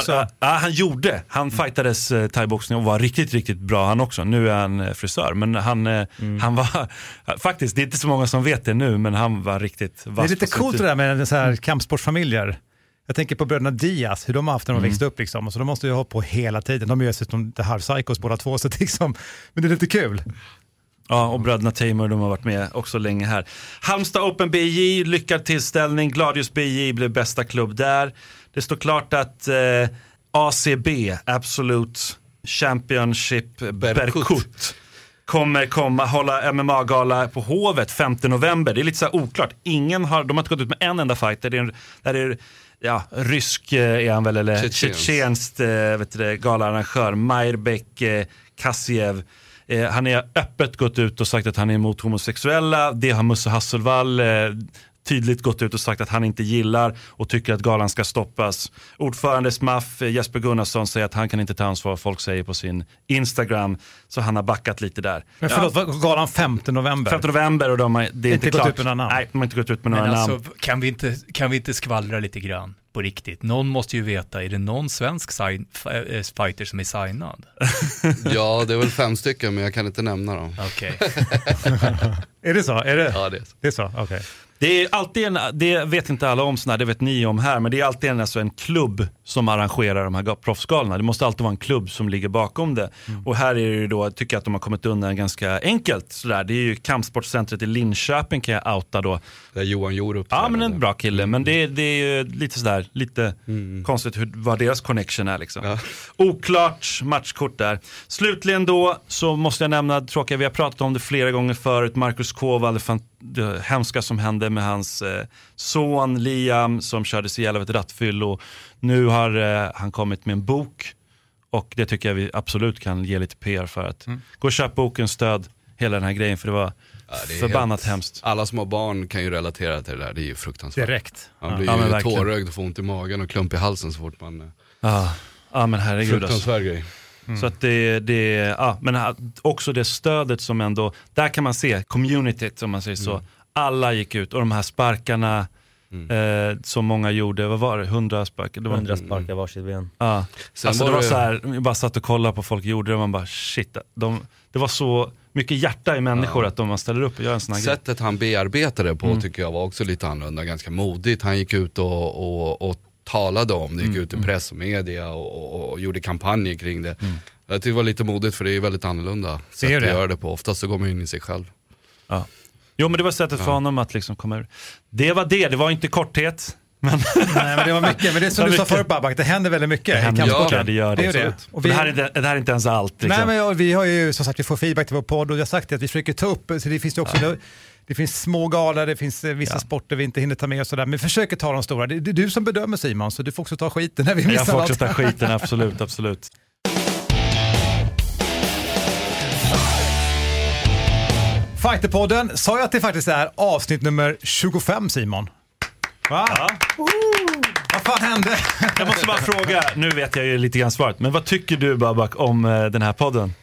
Speaker 12: Han fightades thaiboxning och var riktigt, riktigt bra han också. Nu är han frisör, men han var faktiskt, det är inte så många som vet det nu, men han var riktigt vass.
Speaker 6: Det är lite coolt det där med så här kampsportsfamiljer. Jag tänker på bröderna Diaz, hur de har haft när de växte upp liksom. Så de måste ju ha på hela tiden. De är ju som det här psychos båda två, så liksom, men det är lite kul.
Speaker 12: Ja, och bröderna Teymur, de har varit med också länge här. Halmstad Open BJ, lyckad tillställning. Gladius BJ blev bästa klubb där. Det står klart att ACB, Absolute Championship Berkut, kommer hålla MMA-gala på Hovet 5 november. Det är lite så här oklart. De har inte gått ut med en enda fighter. Det är rysk är han väl, eller tjetjenskt galarrangör, Mairbek Kassiev. Han är öppet gått ut och sagt att han är emot homosexuella. Det har Musse Hasselvall tydligt gått ut och sagt att han inte gillar och tycker att galan ska stoppas. Ordförande SMAF Jesper Gunnarsson säger att han kan inte ta ansvar vad folk säger på sin Instagram, så han har backat lite där.
Speaker 6: Men förlåt, galan 5 november?
Speaker 12: 5 november och det är inte klart.
Speaker 6: Gått ut med några namn.
Speaker 12: Nej, de har inte gått ut med några namn.
Speaker 14: Alltså, kan vi inte skvallra lite grann på riktigt? Någon måste ju veta, är det någon svensk fighter som är signad?
Speaker 13: Ja, det är väl 5 stycken, men jag kan inte nämna dem.
Speaker 14: Okej.
Speaker 6: Är det så? Är det?
Speaker 13: Ja, det är så.
Speaker 6: Det är så, okej.
Speaker 12: Det är alltid det vet inte alla om såna, det vet ni om här, men det är alltid en klubb som arrangerar de här proffsgalorna. Det måste alltid vara en klubb som ligger bakom det. Och här är det ju då, tycker jag att de har kommit undan ganska enkelt sådär. Det är ju Kampsportcentret i Linköping, kan jag outa då.
Speaker 13: Det är Johan Jorup.
Speaker 12: Ja, men en bra kille, men det är ju lite sådär, lite konstigt vad deras connection är liksom. Ja. Oklart matchkort där. Slutligen då så måste jag nämna, tråkiga, vi har pratat om det flera gånger förut, Marcus Kowal, det hemska som hände med hans son Liam som kördes ihjäl av ett rattfyll, och nu har han kommit med en bok, och det tycker jag vi absolut kan ge lite PR för att gå och köpa boken, stöd hela den här grejen, för det var förbannat hemskt.
Speaker 13: Alla som har barn kan ju relatera till det där, det är ju fruktansvärt.
Speaker 6: Direkt.
Speaker 13: Man blir ju tårögd och får ont i magen och klump i halsen så fort man...
Speaker 12: Ja, men herregud.
Speaker 13: Fruktansvärd grej.
Speaker 12: Så att men också det stödet som ändå, där kan man se communityt, om man säger så. Alla gick ut, och de här sparkarna som många gjorde, vad var det? 100 sparkar? Det var
Speaker 7: 100 sparkar varsitt ben.
Speaker 12: Ja. Alltså det var så här, jag bara satt och kollade på folk gjorde det, och man bara shit, det var så mycket hjärta i människor att man ställer upp och gör en sån här grej.
Speaker 13: Sättet han bearbetade på tycker jag var också lite annorlunda, ganska modigt. Han gick ut och talade om det, gick ut i press och media och gjorde kampanjer kring det. Jag tycker det var lite modigt, för det är väldigt annorlunda sätt att göra det på. Oftast så går man in i sig själv.
Speaker 12: Ja. Jo, men det var sättet för honom att liksom komma ur. Det var inte korthet. Men
Speaker 6: nej, men det var mycket. Men det är som du sa förut, Babak, det händer väldigt mycket.
Speaker 12: Det gör det. Och det här är inte ens allt. Liksom.
Speaker 6: Nej, men vi har ju som sagt, vi får feedback till vår podd, och jag har sagt att vi försöker ta upp, så det finns ju också det finns små galor, det finns vissa sporter vi inte hinner ta med och sådär, men försöker ta de stora. Det är du som bedömer, Simon, så du får också ta skiten när vi missar.
Speaker 12: Jag får också ta skiten, absolut.
Speaker 6: Fighterpodden, sa jag att det faktiskt är avsnitt nummer 25, Simon? Va? Ja. Vad fan hände?
Speaker 12: Jag måste bara fråga, nu vet jag ju lite grann svaret, men vad tycker du, Babak, om den här podden?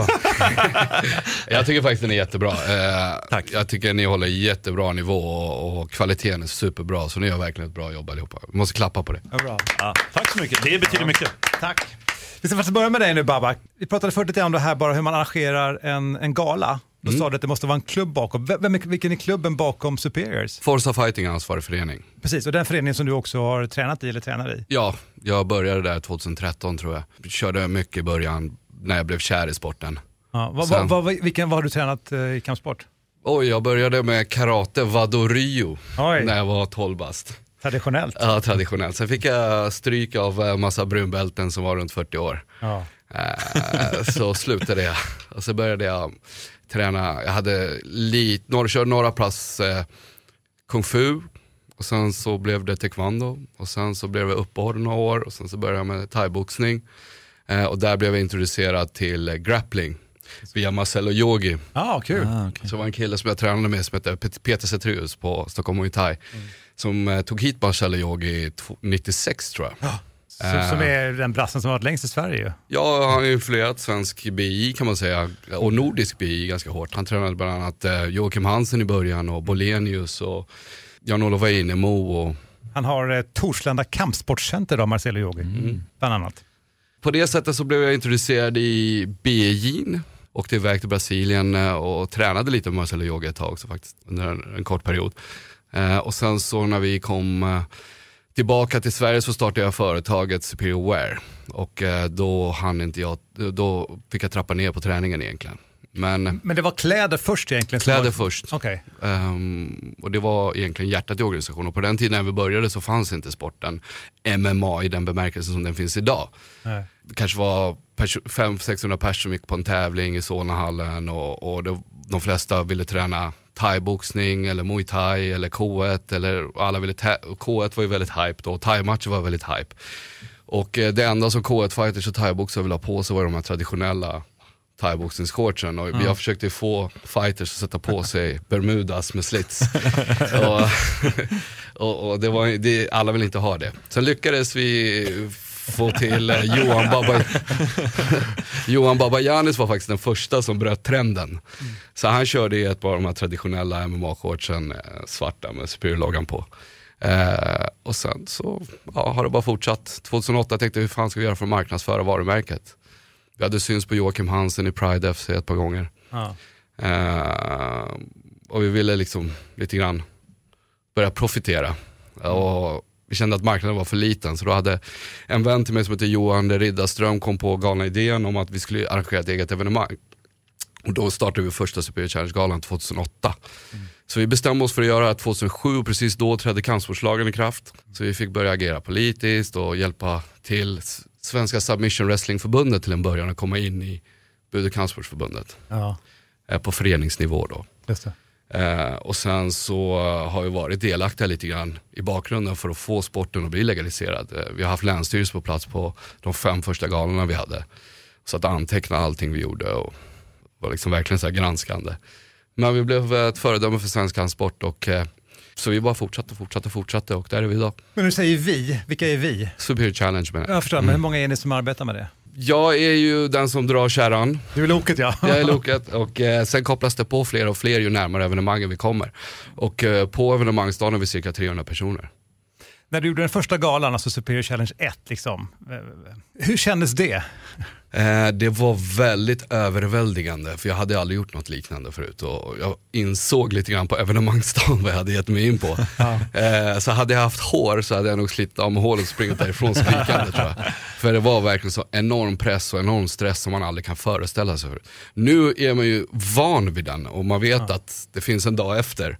Speaker 13: Jag tycker faktiskt den är jättebra.
Speaker 12: Tack.
Speaker 13: Jag tycker ni håller jättebra nivå och kvaliteten är superbra, så ni gör verkligen ett bra jobb allihopa. Vi måste klappa på det.
Speaker 6: Ja, bra.
Speaker 12: Ja, tack så mycket, det betyder mycket.
Speaker 6: Tack. Vi ska faktiskt börja med dig nu, Babak. Vi pratade förut lite om det här, bara hur man arrangerar en gala. Då sa du att det måste vara en klubb bakom. Vilken är klubben bakom Superiors?
Speaker 13: Forza Fighting är ansvarig förening.
Speaker 6: Precis, och den föreningen som du också har tränat i eller tränar i?
Speaker 13: Ja, jag började där 2013 tror jag. Körde mycket i början när jag blev kär i sporten.
Speaker 6: Ja, vad har du tränat i kampsport?
Speaker 13: Jag började med karate Wado-ryu när jag var 12 bast.
Speaker 6: Traditionellt?
Speaker 13: Ja, traditionellt. Sen fick jag stryk av en massa brunbälten som var runt 40 år.
Speaker 6: Ja.
Speaker 13: Så slutade jag. Och så började jag träna. Jag hade körde några pass kung fu. Och sen så blev det taekwondo. Och sen så blev det uppehåll några år. Och sen så började jag med thaiboxning. Och där blev jag introducerad till grappling via Marcelo Yogi.
Speaker 6: Kul.
Speaker 13: Så det var en kille som jag tränade med som heter Peter Cetrius på Stockholm Muay Thai. Som tog hit Marcelo Yogi 96 tror jag.
Speaker 6: Som är den brassen som har varit längst i Sverige.
Speaker 13: Ja, han har influerat svensk BI kan man säga. Och nordisk BI ganska hårt. Han tränade bland annat Joakim Hansen i början och Bolenius och Jan-Olof Einemo. Och...
Speaker 6: Han har Torslanda kampsportcenter av Marcelo Yogi, bland annat.
Speaker 13: På det sättet så blev jag introducerad i BJ:n. Åkte iväg till Brasilien och tränade lite med Marcelo Yogi ett tag så faktiskt, under en kort period. Och sen så när vi kom tillbaka till Sverige så startade jag företaget Superior Wear. Och då fick jag trappa ner på träningen egentligen. Men
Speaker 6: det var kläder först egentligen?
Speaker 13: Kläder först.
Speaker 6: Okay.
Speaker 13: Och det var egentligen hjärtat i organisationen. Och på den tiden när vi började så fanns inte sporten MMA i den bemärkelsen som den finns idag. Nej. Det kanske var 500-600 personer som gick på en tävling i Solnahallen och de flesta ville träna thai-boxning eller muay thai eller K1 eller alla ville K1 var ju väldigt hype då, thai-matcher var väldigt hype. Och det enda som K1-fighters och thai-boxare ville ha på sig var de här traditionella thai-boxningsshortsen, och jag försökte få fighters att sätta på sig Bermudas med slits. och alla vill inte ha det. Sen lyckades vi få till Johan Babajanis var faktiskt den första som bröt trenden. Så han körde ett par av de här traditionella MMA-shortsen, svarta med Superior-loggan på. Och sen så har det bara fortsatt. 2008 tänkte jag, hur fan ska vi göra för att marknadsföra varumärket? Vi hade syns på Joakim Hansen i Pride FC ett par gånger. Och vi ville liksom lite grann börja profitera. Och vi kände att marknaden var för liten, så då hade en vän till mig som heter Johan Riddarström kom på galna idén om att vi skulle arrangera ett eget evenemang. Och då startade vi första Superior Challenge-galan 2008. Så vi bestämde oss för att göra det 2007, och precis då trädde kampsportslagen i kraft. Så vi fick börja agera politiskt och hjälpa till Svenska Submission Wrestling-förbundet till en början att komma in i Bud- och kampsportsförbundet. På föreningsnivå då.
Speaker 6: Just det.
Speaker 13: Och sen så har vi varit delaktiga lite grann i bakgrunden för att få sporten att bli legaliserad. Vi har haft länsstyrelse på plats på de 5 första galorna vi hade. Så att anteckna allting vi gjorde och var liksom verkligen så här granskande. Men vi blev ett föredöme för svensk kampsport, och så vi bara fortsatte och där är vi idag.
Speaker 6: Men du säger vi, vilka är vi?
Speaker 13: Superior Challenge menar
Speaker 6: jag. Förstår, men hur många är ni som arbetar med det?
Speaker 13: Jag är ju den som drar kärran.
Speaker 6: Du är loket, ja.
Speaker 13: Jag är loket, och sen kopplas det på fler och fler ju närmare evenemangen vi kommer. Och på evenemangsdagen är vi cirka 300 personer.
Speaker 6: När du gjorde den första galan, alltså Superior Challenge 1, liksom, hur kändes det?
Speaker 13: Det var väldigt överväldigande, för jag hade aldrig gjort något liknande förut, och jag insåg lite grann på evenemangsstan vad jag hade gett mig in på. Så hade jag haft hår så hade jag nog slitit av med håret och springat därifrån skrikande, tror jag. För det var verkligen så enorm press och enorm stress som man aldrig kan föreställa sig. Nu är man ju van vid den, och man vet att det finns en dag efter.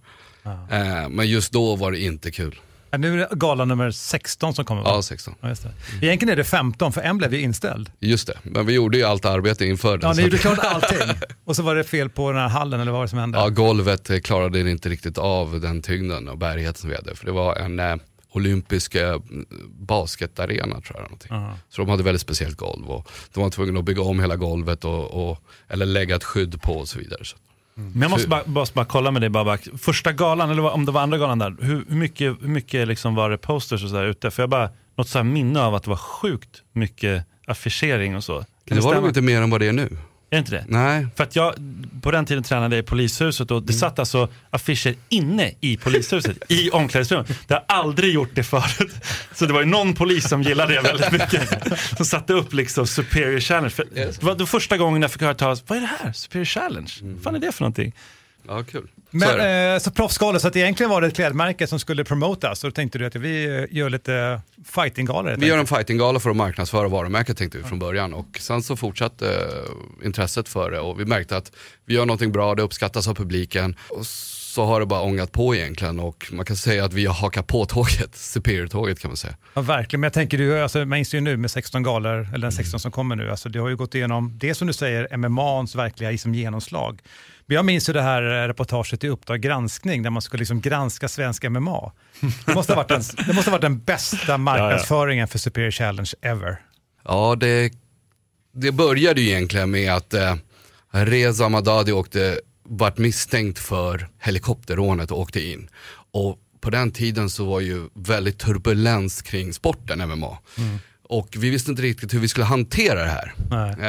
Speaker 13: Men just då var det inte kul.
Speaker 6: Nu är det gala nummer 16 som kommer.
Speaker 13: Ja, 16.
Speaker 6: Ja, just det. Egentligen är det 15, för en blev ju inställd.
Speaker 13: Just det, men vi gjorde ju allt arbete inför det.
Speaker 6: Ja, ni gjorde klart allting. Och så var det fel på den här hallen, eller vad var det som hände?
Speaker 13: Ja, golvet klarade inte riktigt av den tyngden och bärigheten som vi hade. För det var en olympisk basketarena, tror jag. Någonting. Så de hade väldigt speciellt golv, och de var tvungna att bygga om hela golvet eller lägga ett skydd på och så vidare. Så.
Speaker 12: Men jag måste bara kolla med dig, Babak. Första galan, eller om det var andra galan där, hur mycket liksom var det posters och så där ute? För jag bara något så här minne av att det var sjukt mycket affischering och så.
Speaker 13: Det var nog inte mer än vad det är nu.
Speaker 12: Är det inte det?
Speaker 13: Nej.
Speaker 12: För att jag på den tiden tränade i polishuset, och det satt alltså affischer inne i polishuset, i omklädningsrummet. Det har aldrig gjort det förut. Så det var ju någon polis som gillade det väldigt mycket, som satte upp liksom Superior Challenge. För det var det första gången jag fick höra talas, vad är det här? Superior Challenge? Vad fan är det för någonting?
Speaker 13: Ja, kul.
Speaker 6: Men så proffsgalor, så att egentligen var det ett klädmärke som skulle promotas, och då tänkte du att vi gör lite fightinggalor.
Speaker 13: Vi gör en fightinggala för att marknadsföra varumärket, tänkte vi från början, och sen så fortsatte intresset för det, och vi märkte att vi gör någonting bra, det uppskattas av publiken, och så har det bara ångat på egentligen, och man kan säga att vi har hakat på tåget, Superior-tåget kan man säga.
Speaker 6: Ja, verkligen, men jag tänker du, alltså, man inser ju nu med 16 galor, eller den 16 som kommer nu, alltså det har ju gått igenom det som du säger, MMA:s verkliga liksom genomslag. Men jag minns ju det här reportaget i Uppdrag granskning, där man skulle liksom granska svensk MMA. Det måste ha varit den bästa marknadsföringen för Superior Challenge ever.
Speaker 13: Ja, det började ju egentligen med att Reza Madadi vart misstänkt för helikopterrånet och åkte in. Och på den tiden så var ju väldigt turbulens kring sporten MMA. Och vi visste inte riktigt hur vi skulle hantera det här.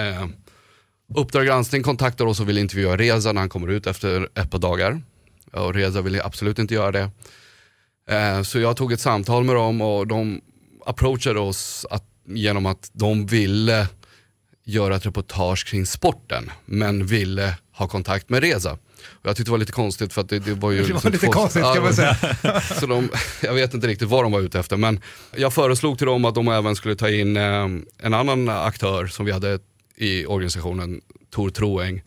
Speaker 13: Uppdrag granskning kontaktar oss och vill intervjua Reza när han kommer ut efter ett par dagar. Och Reza ville absolut inte göra det. Så jag tog ett samtal med dem, och de approachade oss genom att de ville göra ett reportage kring sporten, men ville ha kontakt med Reza. Och jag tyckte det var lite konstigt, för att det var ju...
Speaker 6: Det var lite konstigt, kan man säga.
Speaker 13: Så jag vet inte riktigt vad de var ute efter, men jag föreslog till dem att de även skulle ta in en annan aktör som vi hade i organisationen, Tor Troeng,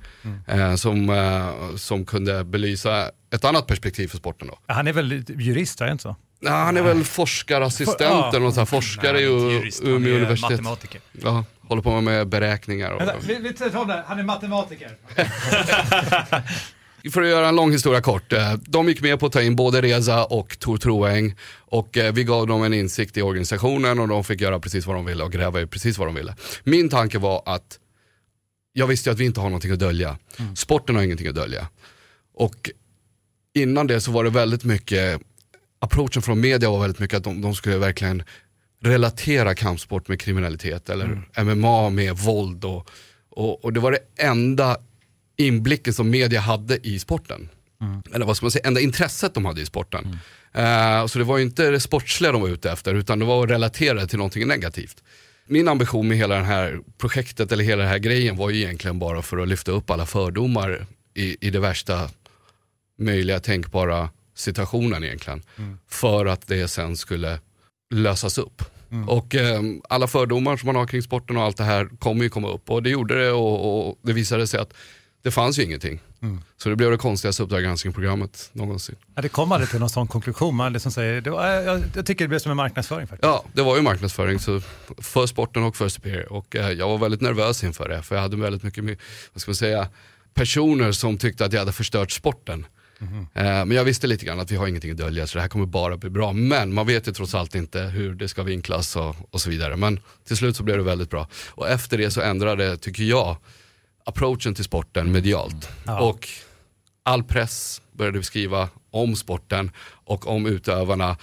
Speaker 13: som kunde belysa ett annat perspektiv för sporten då.
Speaker 6: Han är väl jurist, är det inte så?
Speaker 13: Ja, han är väl forskarassistent eller något sånt, forskare i Umeå universitet.
Speaker 2: Matematiker.
Speaker 13: Ja, håller på med beräkningar. Och...
Speaker 6: Han är matematiker.
Speaker 13: För att göra en lång historia kort, de gick med på att ta in både Reza och Tor Troeng och vi gav dem en insikt i organisationen och de fick göra precis vad de ville och gräva i precis vad de ville. Min tanke var att jag visste att vi inte har någonting att dölja. Sporten har ingenting att dölja. Och innan det så var det väldigt mycket, approachen från media var väldigt mycket att de skulle verkligen relatera kampsport med kriminalitet eller MMA med våld och det var det enda inblicken som media hade i sporten. Eller vad ska man säga, enda intresset de hade i sporten. Så det var ju inte det sportsliga de var ute efter utan det var att relatera till någonting negativt. Min ambition med hela det här projektet eller hela den här grejen var ju egentligen bara för att lyfta upp alla fördomar i det värsta möjliga tänkbara situationen egentligen. För att det sen skulle lösas upp. Och alla fördomar som man har kring sporten och allt det här kommer ju komma upp. Och det gjorde det och det visade sig att det fanns ju ingenting. Så det blev det konstigaste Uppdrag granskning-programmet någonsin.
Speaker 6: Ja, det kom aldrig till någon sån konklusion. Man liksom säger, jag tycker det blev som en marknadsföring faktiskt.
Speaker 13: Ja, det var ju marknadsföring så för sporten och för Superior. Och jag var väldigt nervös inför det. För jag hade väldigt mycket, vad ska man säga, personer som tyckte att jag hade förstört sporten. Men jag visste lite grann att vi har ingenting att dölja så det här kommer bara bli bra. Men man vet ju trots allt inte hur det ska vinklas och så vidare. Men till slut så blev det väldigt bra. Och efter det så ändrade, tycker jag, approachen till sporten medialt. Och all press började skriva om sporten och om utövarna.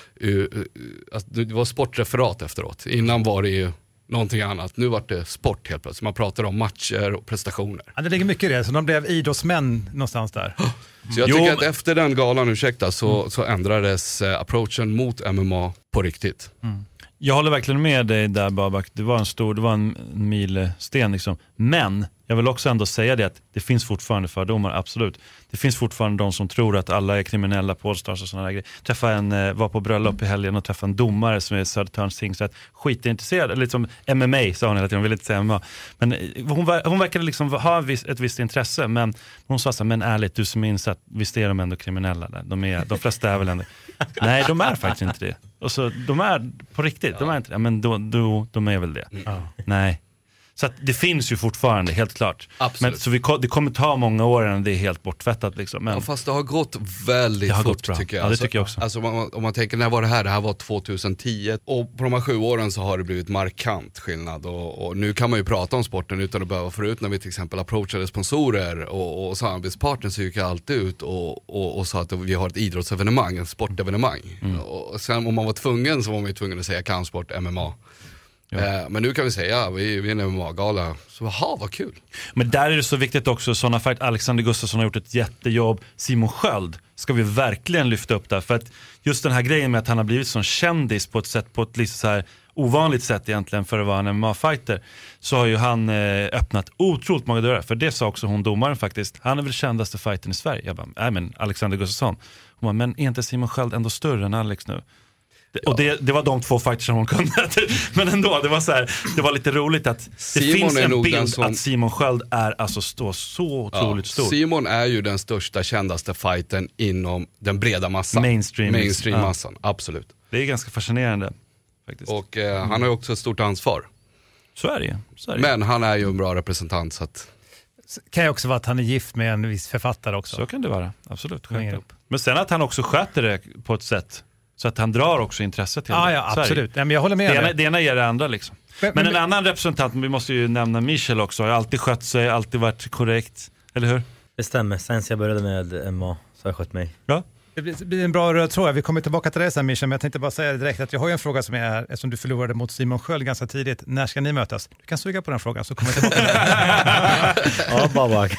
Speaker 13: Det var sportreferat efteråt. Innan var det ju någonting annat. Nu var det sport helt plötsligt. Man pratar om matcher och prestationer.
Speaker 6: Ja, det ligger mycket i det. Så de blev idrottsmän någonstans där.
Speaker 13: Så jag tycker att efter den galan, så ändrades approachen mot MMA på riktigt.
Speaker 12: Jag håller verkligen med dig där, Babak. Det var en milsten liksom. Men jag vill också ändå säga det att det finns fortfarande fördomar, absolut. Det finns fortfarande de som tror att alla är kriminella, Polstars och sådana där grejer. Var på bröllop i helgen och träffade en domare som är Södertörns tingsrätt. Skitintresserad, lite som MMA sa hon hela tiden, hon ville inte säga MMA. Men hon verkade liksom ha ett visst intresse, men hon sa så här, men ärligt, du som är insatt, visst är de ändå kriminella där? De flesta är väl ändå. Nej, de är faktiskt inte det. Och så, de är på riktigt, de är inte det. Men de är väl det. Nej. Så att det finns ju fortfarande, helt klart.
Speaker 13: Absolut.
Speaker 12: Men, så det kommer ta många år innan det är helt bortvättat. Liksom. Men
Speaker 13: fast det har gått väldigt fort tycker jag.
Speaker 12: Ja, det tycker jag också.
Speaker 13: Alltså, om man tänker, när var det här var 2010. Och på de här 7 åren så har det blivit markant skillnad. Och nu kan man ju prata om sporten utan att behöva förut. När vi till exempel approachade sponsorer och samarbetspartners så gick jag alltid ut och sa att vi har ett idrottsevenemang, ett sportevenemang. Och sen om man var tvungen så var man ju tvungen att säga kampsport, MMA. Ja. Men nu kan vi säga, vi är en MMA-gala. Så vad kul.
Speaker 12: Men där är det så viktigt också, sådana faktiskt, Alexander Gustafsson har gjort ett jättejobb. Simon Sköld ska vi verkligen lyfta upp där. För att just den här grejen med att han har blivit sån kändis på ett lite så här ovanligt sätt egentligen för att vara en MMA-fighter, så har ju han öppnat otroligt många dörrar. För det sa också hon domaren faktiskt. Han är väl kändaste fightern i Sverige. Jag bara, men Alexander Gustafsson. Hon bara, men är inte Simon Sköld ändå större än Alex nu? Och det var de 2 fighters som hon kunde. Men ändå, det var så här, det var lite roligt att det finns en bild att Simon Sköld är alltså så otroligt stor.
Speaker 13: Simon är ju den största, kändaste fighten inom den breda massan. Mainstream-massan, absolut.
Speaker 12: Det är ganska fascinerande faktiskt.
Speaker 13: Och han har ju också ett stort ansvar.
Speaker 12: Så är det.
Speaker 13: Men han är ju en bra representant så att...
Speaker 6: Kan ju också vara att han är gift med en viss författare också.
Speaker 12: Så kan det vara, absolut. Men sen att han också sköter det på ett sätt så att han drar också intresse till det.
Speaker 6: Ja, absolut. Men jag håller med.
Speaker 12: Det ena ger det andra liksom. Men en annan representant, vi måste ju nämna Michel också, har alltid skött sig, alltid varit korrekt, eller hur?
Speaker 7: Det stämmer, sen jag började med MMA så har jag skött mig.
Speaker 12: Ja.
Speaker 6: Det blir en bra röd tråd. Vi kommer tillbaka till det sen, Michel, men jag tänkte bara säga direkt att jag har ju en fråga som är, eftersom du förlorade mot Simon Sköld ganska tidigt, när ska ni mötas? Du kan suga på den frågan så kommer jag tillbaka.
Speaker 7: Ja, Babak.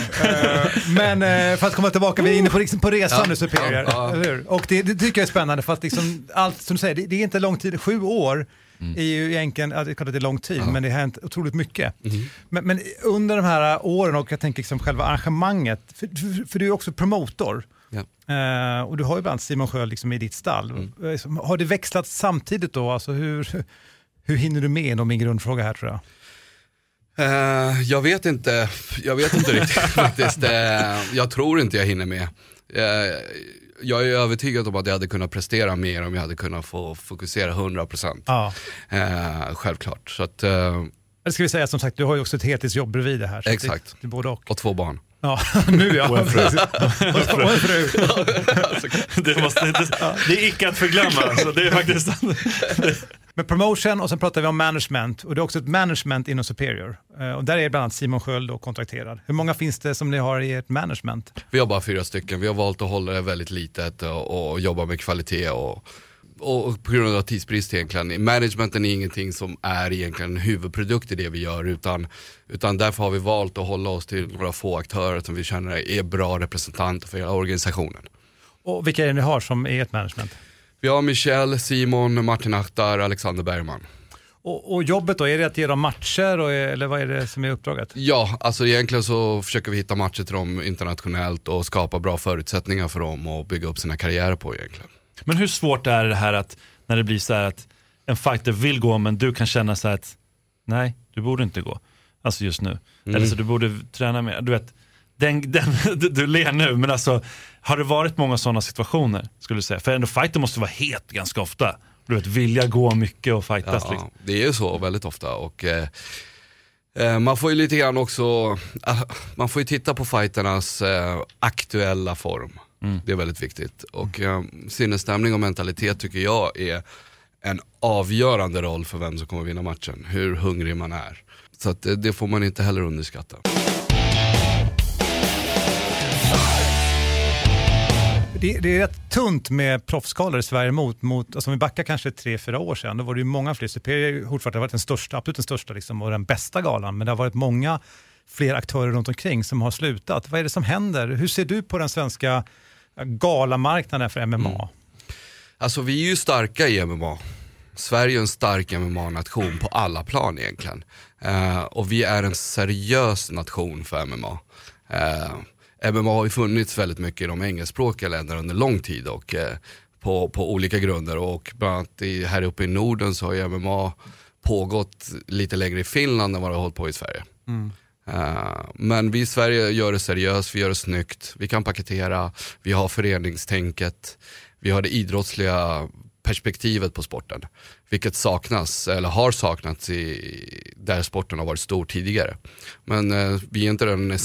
Speaker 6: Men för att komma tillbaka, vi är inne på resan nu, Superior, eller hur? Och det tycker jag är spännande, för att liksom, allt som du säger, det är inte lång tid, 7 år är ju egentligen, det är klart att det är lång tid, men det har hänt otroligt mycket. Men under de här åren, och jag tänker liksom själva arrangemanget, för du är också promotor. Ja. Och du har ju bland Simon Sköld liksom i ditt stall. Har det växlat samtidigt då? Alltså hur hinner du med om min grundfråga här, tror jag?
Speaker 13: Jag vet inte riktigt faktiskt. Jag tror inte jag hinner med. Jag är övertygad om att jag hade kunnat prestera mer om jag hade kunnat få fokusera 100%. Ja. Självklart. Så att,
Speaker 6: det ska vi säga, som sagt, du har ju också ett heltidsjobb bredvid det här. Så
Speaker 13: exakt.
Speaker 6: Det både
Speaker 13: och 2 barn.
Speaker 6: Ja, nu ja.
Speaker 12: Och en fru. Det är icke att förglömma. Alltså, det är faktiskt...
Speaker 6: Men promotion och sen pratar vi om management. Och det är också ett management inom Superior. Och där är bland annat Simon Sköld då kontrakterad. Hur många finns det som ni har i ert management?
Speaker 13: Vi har bara 4 stycken. Vi har valt att hålla det väldigt litet och jobba med kvalitet och på grund av tidsbrist egentligen. Managementen är ingenting som är egentligen en huvudprodukt i det vi gör utan därför har vi valt att hålla oss till några få aktörer som vi känner är bra representanter för hela organisationen.
Speaker 6: Och vilka är det ni har som är ett management?
Speaker 13: Vi har Michel, Simon, Martin Achtar, Alexander Bergman.
Speaker 6: Och jobbet då, är det att ge dem matcher eller vad är det som är uppdraget?
Speaker 13: Ja, alltså egentligen så försöker vi hitta matcher till dem internationellt och skapa bra förutsättningar för dem och bygga upp sina karriärer på egentligen.
Speaker 12: Men hur svårt är det här att när det blir så här att en fighter vill gå men du kan känna så här att nej, du borde inte gå. Alltså just nu. Eller så du borde träna mer. Du vet, du ler nu, men alltså har det varit många sådana situationer skulle du säga? För ändå fighter måste vara het ganska ofta. Du vet, vilja gå mycket och fightas.
Speaker 13: Ja,
Speaker 12: liksom.
Speaker 13: det är ju så väldigt ofta och man får ju lite grann också man får ju titta på fighternas aktuella form. Det är väldigt viktigt och sinnesstämning och mentalitet tycker jag är en avgörande roll för vem som kommer vinna matchen. Hur hungrig man är. Så att det får man inte heller underskatta.
Speaker 6: Det är rätt tunt med proffsgalor i Sverige mot alltså om vi backar kanske 3-4 år sedan, då var det ju många fler. Superior har varit den största, absolut den största liksom, och den bästa galan, men det har varit många fler aktörer runt omkring som har slutat. Vad är det som händer? Hur ser du på den svenska galamarknaden för MMA?
Speaker 13: Alltså vi är ju starka i MMA. Sverige är en stark MMA-nation på alla plan egentligen. Och vi är en seriös nation för MMA. MMA har ju funnits väldigt mycket i de engelskspråkiga länderna under lång tid och på olika grunder. Och bland annat här uppe i Norden så har ju MMA pågått lite längre i Finland än vad det har hållit på i Sverige. Men vi i Sverige gör det seriöst, vi gör det snyggt, vi kan paketera, vi har föreningstänket, vi har det idrottsliga perspektivet på sporten, vilket saknas eller har saknats där sporten har varit stor tidigare. Men vi är inte den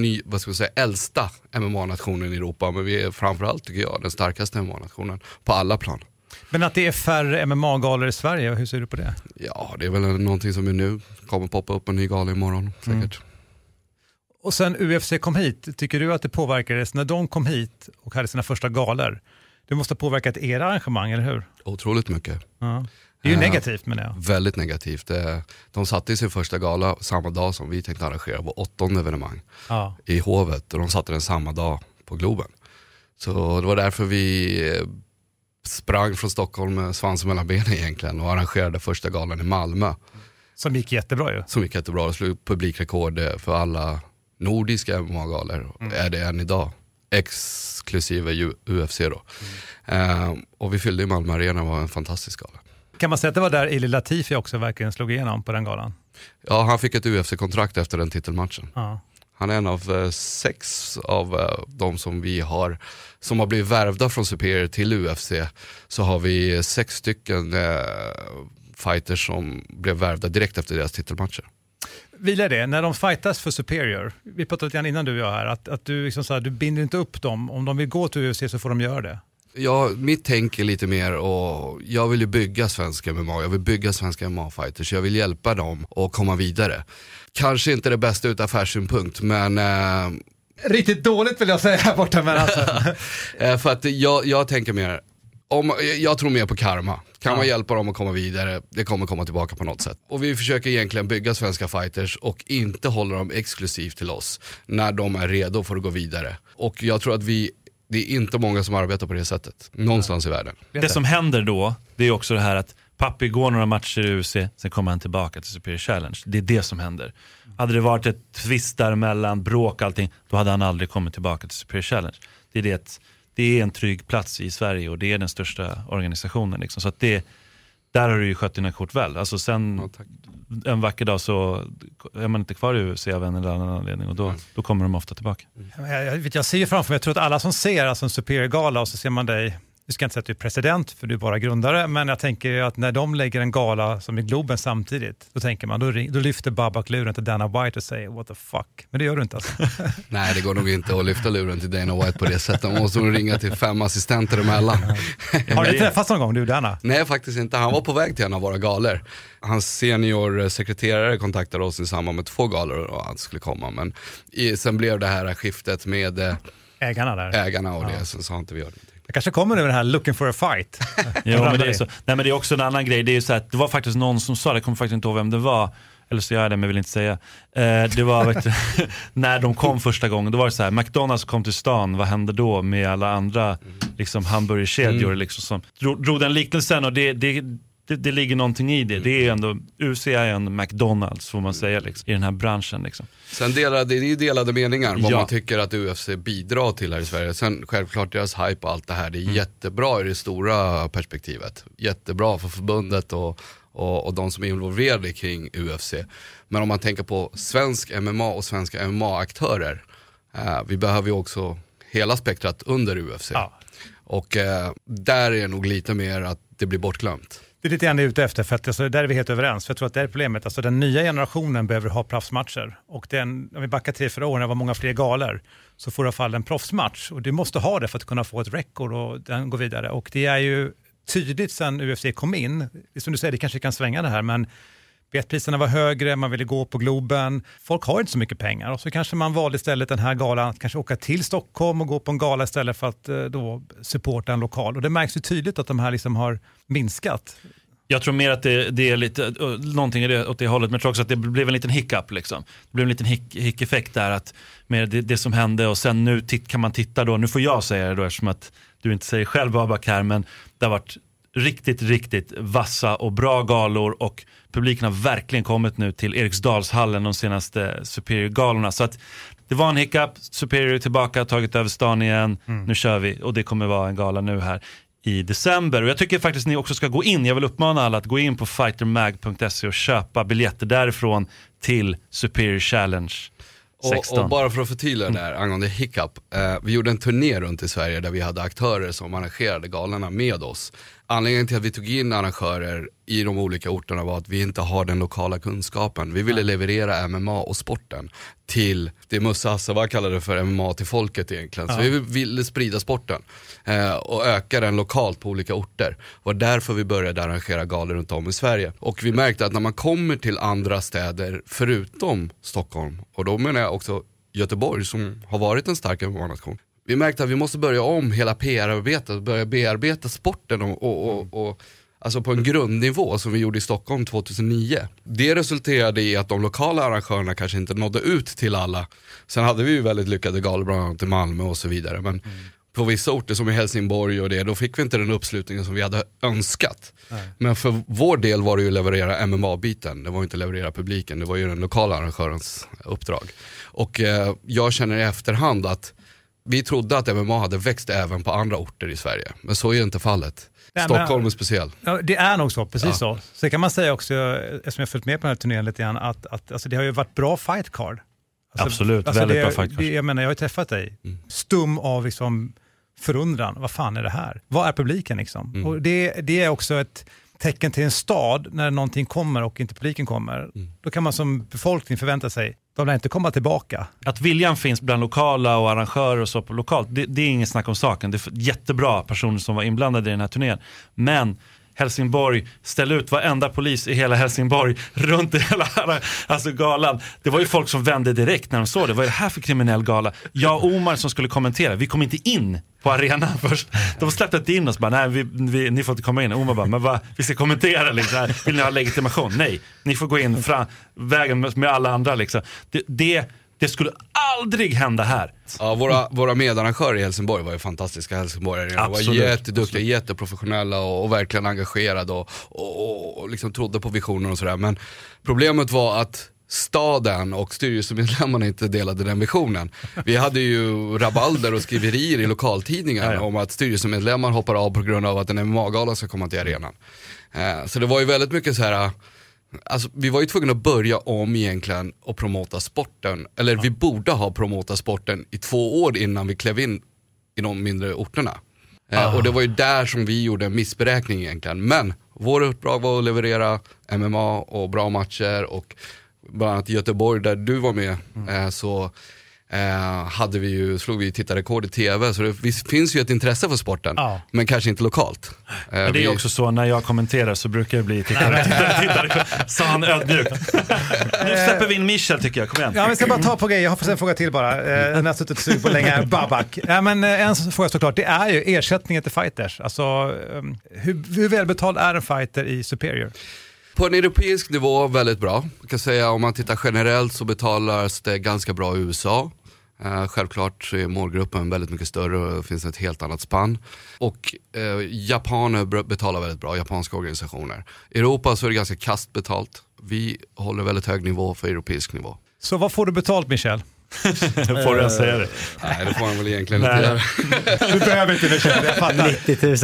Speaker 13: äldsta MMA-nationen i Europa, men vi är framförallt tycker jag den starkaste MMA-nationen på alla plan.
Speaker 6: Men att det är färre MMA-galor i Sverige, hur ser du på det?
Speaker 13: Ja, det är väl någonting som vi nu kommer poppa upp en ny gala imorgon säkert.
Speaker 6: Och sen UFC kom hit, tycker du att det påverkades när de kom hit och hade sina första galor? Det måste ha påverkat era arrangemang, eller hur?
Speaker 13: Otroligt mycket.
Speaker 6: Ja. Det är ju negativt, menar jag.
Speaker 13: Väldigt negativt. De satte i sin första gala samma dag som vi tänkte arrangera vår 8:e evenemang i Hovet. Och de satte den samma dag på Globen. Så det var därför vi sprang från Stockholm med svansen mellan benen egentligen och arrangerade första galan i Malmö.
Speaker 6: Som gick jättebra ju.
Speaker 13: Som gick jättebra och slog publikrekord för alla nordiska MMA-galor. Är det än idag. Exklusive UFC då. Och vi fyllde i Malmö Arena, var en fantastisk gala.
Speaker 6: Kan man säga att det var där Eli Latifi också verkligen slog igenom på den galan?
Speaker 13: Ja, han fick ett UFC-kontrakt efter den titelmatchen.
Speaker 6: Ja.
Speaker 13: Han är en av 6 av de som vi har som har blivit värvda från Superior till UFC. Så har vi 6 stycken fighters som blev värvda direkt efter deras titelmatcher.
Speaker 6: Vilar det, när de fightas för Superior, vi pratade lite grann innan du och jag här, att du, liksom så här, du binder inte upp dem, om de vill gå till UFC så får de göra det.
Speaker 13: Ja, mitt tänk är lite mer och jag vill ju bygga svenska MMA, jag vill bygga svenska MMA-fighters, jag vill hjälpa dem att komma vidare. Kanske inte det bästa ut affärssynpunkt, men...
Speaker 6: Riktigt dåligt vill jag säga här borta, men alltså...
Speaker 13: för att jag tänker mer, jag tror mer på karma. Kan man hjälpa dem att komma vidare, det kommer komma tillbaka på något sätt. Och vi försöker egentligen bygga svenska fighters och inte hålla dem exklusivt till oss när de är redo för att gå vidare. Och jag tror att det är inte många som arbetar på det sättet, någonstans i världen.
Speaker 12: Det som händer då, det är också det här att Pappi går några matcher i UFC, sen kommer han tillbaka till Superior Challenge. Det är det som händer. Hade det varit ett twist där mellan bråk och allting, då hade han aldrig kommit tillbaka till Superior Challenge. Det är en trygg plats i Sverige och det är den största organisationen liksom. Så att där har du ju skött dina kort väl. Alltså sen en vacker dag så är man inte kvar i UFC av en eller annan anledning och då kommer de ofta tillbaka.
Speaker 6: Jag ser ju framför mig, jag tror att alla som ser alltså en Superior-gala och så ser man dig du ska inte säga att du är president för du är bara grundare, men jag tänker att när de lägger en gala som i Globen samtidigt, då tänker man, då lyfter Babak luren till Dana White och säger what the fuck, men det gör du inte alltså.
Speaker 13: Nej, det går nog inte att lyfta luren till Dana White på det sättet. Man måste nog ringa till 5 assistenter emellan.
Speaker 6: Har du träffats någon gång, du Dana?
Speaker 13: Nej, faktiskt inte. Han var på väg till en av våra galor. Hans senior sekreterare kontaktade oss i samband med 2 galor och han skulle komma, men sen blev det här skiftet med ägarna och det, så sa inte vi gör någonting.
Speaker 6: Jag kanske kommer över den här looking for a fight.
Speaker 12: Jo, men det är så. Nej, men det är också en annan grej. Det är så att det var faktiskt någon som sa, jag kommer faktiskt inte ihåg vem det var, eller så gör jag det, men jag vill inte säga. Det var när de kom första gången, då var det så här, McDonalds kom till stan, vad hände då med alla andra liksom hamburgerkedjor liksom, som drog den liknelsen, och det ligger någonting i det. Det är ändå, UFC är en McDonalds får man säga liksom, i den här branschen liksom.
Speaker 13: Sen det är ju delade meningar vad man tycker att UFC bidrar till här i Sverige. Sen självklart deras hype och allt det här, det är jättebra i det stora perspektivet. Jättebra för förbundet och de som är involverade kring UFC. Men om man tänker på svensk MMA och svenska MMA-aktörer, vi behöver ju också hela spektrat under UFC. Ja. Och där är det nog lite mer att det blir bortglömt.
Speaker 6: Det är lite grann ute efter, för att alltså, där är vi helt överens. För jag tror att det är problemet. Alltså, den nya generationen behöver ha proffsmatcher. Och om vi backar 3-4 år när det var många fler galor, så får du i alla fall en proffsmatch. Och du måste ha det för att kunna få ett record och den går vidare. Och det är ju tydligt sen UFC kom in. Som du säger, det kanske kan svänga det här, men biljettpriserna var högre, man ville gå på Globen. Folk har inte så mycket pengar, och så kanske man valde istället den här galan att kanske åka till Stockholm och gå på en gala istället för att då supporta en lokal. Och det märks ju tydligt att de här liksom har minskat.
Speaker 12: Jag tror mer att det är lite någonting åt det hållet, men jag tror också att det blev en liten hiccup liksom. Det blev en liten hick-effekt där, att med det som hände, och sen nu kan man titta då, nu får jag säga det då eftersom att du inte säger själv Babak här, men det har varit riktigt vassa och bra galor, och publiken har verkligen kommit nu till Eriksdalshallen de senaste Superior-galorna, så att det var en hiccup, Superior tillbaka, tagit över stan igen, nu kör vi, och det kommer vara en gala nu här i december. Och jag tycker faktiskt ni också ska gå in, jag vill uppmana alla att gå in på fightermag.se och köpa biljetter därifrån till Superior Challenge 16.
Speaker 13: Och bara för att förtydliga där angående hiccup, vi gjorde en turné runt i Sverige där vi hade aktörer som arrangerade galorna med oss. Anledningen till att vi tog in arrangörer i de olika orterna var att vi inte har den lokala kunskapen. Vi ville leverera MMA och sporten till det Musse Hassava kallade för MMA till folket egentligen. Så vi ville sprida sporten och öka den lokalt på olika orter. Och därför vi började arrangera galor runt om i Sverige. Och vi märkte att när man kommer till andra städer förutom Stockholm, och då menar jag också Göteborg som har varit en stark MMA-nation, vi märkte att vi måste börja om hela PR-arbetet, börja bearbeta sporten och alltså på en grundnivå som vi gjorde i Stockholm 2009. Det resulterade i att de lokala arrangörerna kanske inte nådde ut till alla. Sen hade vi ju väldigt lyckade galor bland annat i Malmö och så vidare, men på vissa orter som i Helsingborg och då fick vi inte den uppslutningen som vi hade önskat. Nej. Men för vår del var det ju leverera MMA-biten, det var inte leverera publiken, det var ju den lokala arrangörens uppdrag. Och jag känner i efterhand att vi trodde att MMA hade växt även på andra orter i Sverige, men så är inte fallet. Stockholm är speciell.
Speaker 6: Ja, det är nog så, precis så. Så kan man säga också, eftersom jag följt med på den här turnén lite grann, att alltså, det har ju varit bra fight card. Alltså,
Speaker 12: absolut, väldigt bra fight card.
Speaker 6: Jag menar, jag har ju träffat dig, stum av liksom förundran. Vad fan är det här? Vad är publiken liksom? Och det är också ett tecken till en stad när någonting kommer och inte publiken kommer. Då kan man som befolkning förvänta sig de lär inte komma tillbaka.
Speaker 12: Att viljan finns bland lokala och arrangörer och så på lokalt, det är ingen snack om saken. Det är jättebra personer som var inblandade i den här turnén. Men Helsingborg ställde ut varenda polis i hela Helsingborg runt hela alltså galan. Det var ju folk som vände direkt när de såg det. Vad är det här för kriminell gala? Jag och Omar som skulle kommentera, vi kom inte in på arenan först. De släppte inte in oss, bara, nej, ni får inte komma in. Omar bara, men vi ska kommentera liksom. Vill ni ha legitimation? Nej, ni får gå in fram vägen med alla andra liksom. Det skulle aldrig hända här.
Speaker 13: Ja, våra medarrangörer i Helsingborg var ju fantastiska Helsingborgare. De var jätteduktiga, jätteprofessionella och verkligen engagerade och liksom trodde på visioner och sådär. Men problemet var att staden och styrelsemedlemmarna inte delade den visionen. Vi hade ju rabalder och skriverier i lokaltidningar om att styrelsemedlemmar hoppar av på grund av att en MMA-gala ska komma till arenan. Så det var ju väldigt mycket så här. Alltså, vi var ju tvungna att börja om egentligen och promota sporten. Eller vi borde ha promotat sporten i 2 år innan vi klev in i de mindre orterna. Och det var ju där som vi gjorde en missberäkning egentligen. Men vår uppdrag var att leverera MMA och bra matcher, och bland annat i Göteborg där du var med så slog vi tittarrekord i tv, så det finns ju ett intresse för sporten, men kanske inte lokalt.
Speaker 12: Men det är också så, när jag kommenterar så brukar det bli tittarrekord, sa han ödmjukt. Nu släpper vi in Michel, tycker jag, kom igen.
Speaker 6: Ja, vi ska bara ta på grejer, jag har en fråga till bara. Den har suttit sug på länge, Babak. Ja, men en fråga såklart, det är ju ersättningen till fighters. Alltså, hur välbetald är en fighter i Superior?
Speaker 13: På en europeisk nivå väldigt bra. Jag kan säga, om man tittar generellt så betalas det ganska bra i USA. Självklart är målgruppen väldigt mycket större och det finns ett helt annat spann. Och japaner betalar väldigt bra, japanska organisationer. I Europa så är det ganska kast betalt. Vi håller väldigt hög nivå för europeisk nivå.
Speaker 6: Så vad får du betalt, Michel?
Speaker 12: Får jag säga det?
Speaker 13: Nej, det får man väl egentligen inte göra.
Speaker 6: Du behöver inte det, jag fattar.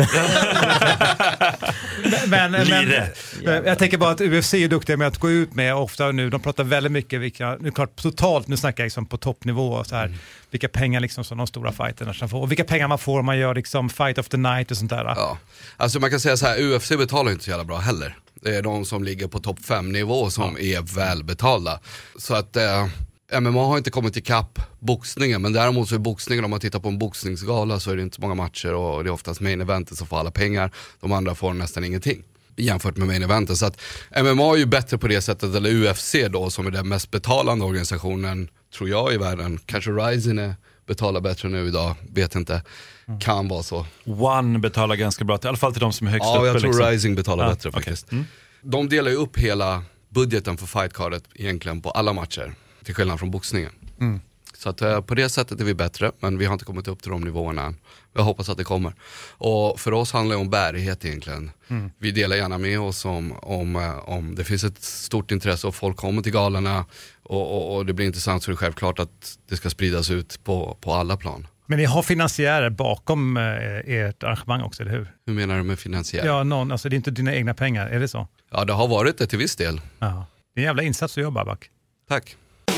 Speaker 7: 90 000.
Speaker 6: Men jag tänker bara att UFC är duktiga med att gå ut med, ofta nu, de pratar väldigt mycket, nu snackar jag liksom på toppnivå och så här, vilka pengar liksom som de stora fighterna som får, och vilka pengar man får om man gör liksom fight of the night och sånt där.
Speaker 13: Ja, alltså man kan säga så här, UFC betalar inte så jävla bra heller. Det är de som ligger på topp 5 nivå som är välbetalda. Så att MMA har inte kommit ikapp boxningen, men däremot så är boxningen, om man tittar på en boxningsgala så är det inte så många matcher och det är oftast main eventet som får alla pengar. De andra får nästan ingenting jämfört med main eventet. Så att MMA är ju bättre på det sättet, eller UFC då, som är den mest betalande organisationen, tror jag, i världen. Kanske Rising betalar bättre nu idag, vet inte. Kan vara så.
Speaker 12: One betalar ganska bra, i alla fall till de som är högst uppe.
Speaker 13: Ja, jag tror
Speaker 12: liksom.
Speaker 13: Rising betalar bättre faktiskt. Okay. De delar ju upp hela budgeten för fightcardet egentligen på alla matcher, till skillnad från boxningen. Så att på det sättet är vi bättre, men vi har inte kommit upp till de nivåerna än. Jag hoppas att det kommer. Och för oss handlar det om bärighet egentligen. Vi delar gärna med oss om det finns ett stort intresse och folk kommer till galarna och det blir intressant, så är det självklart att det ska spridas ut på alla plan.
Speaker 6: Men ni har finansiärer bakom ert arrangemang också, eller hur?
Speaker 13: Hur menar du med finansiärer?
Speaker 6: Ja, alltså det är inte dina egna pengar, är det så?
Speaker 13: Ja, det har varit det till viss del.
Speaker 6: Ja. Det är en jävla insats du gör, Babak.
Speaker 13: Tack.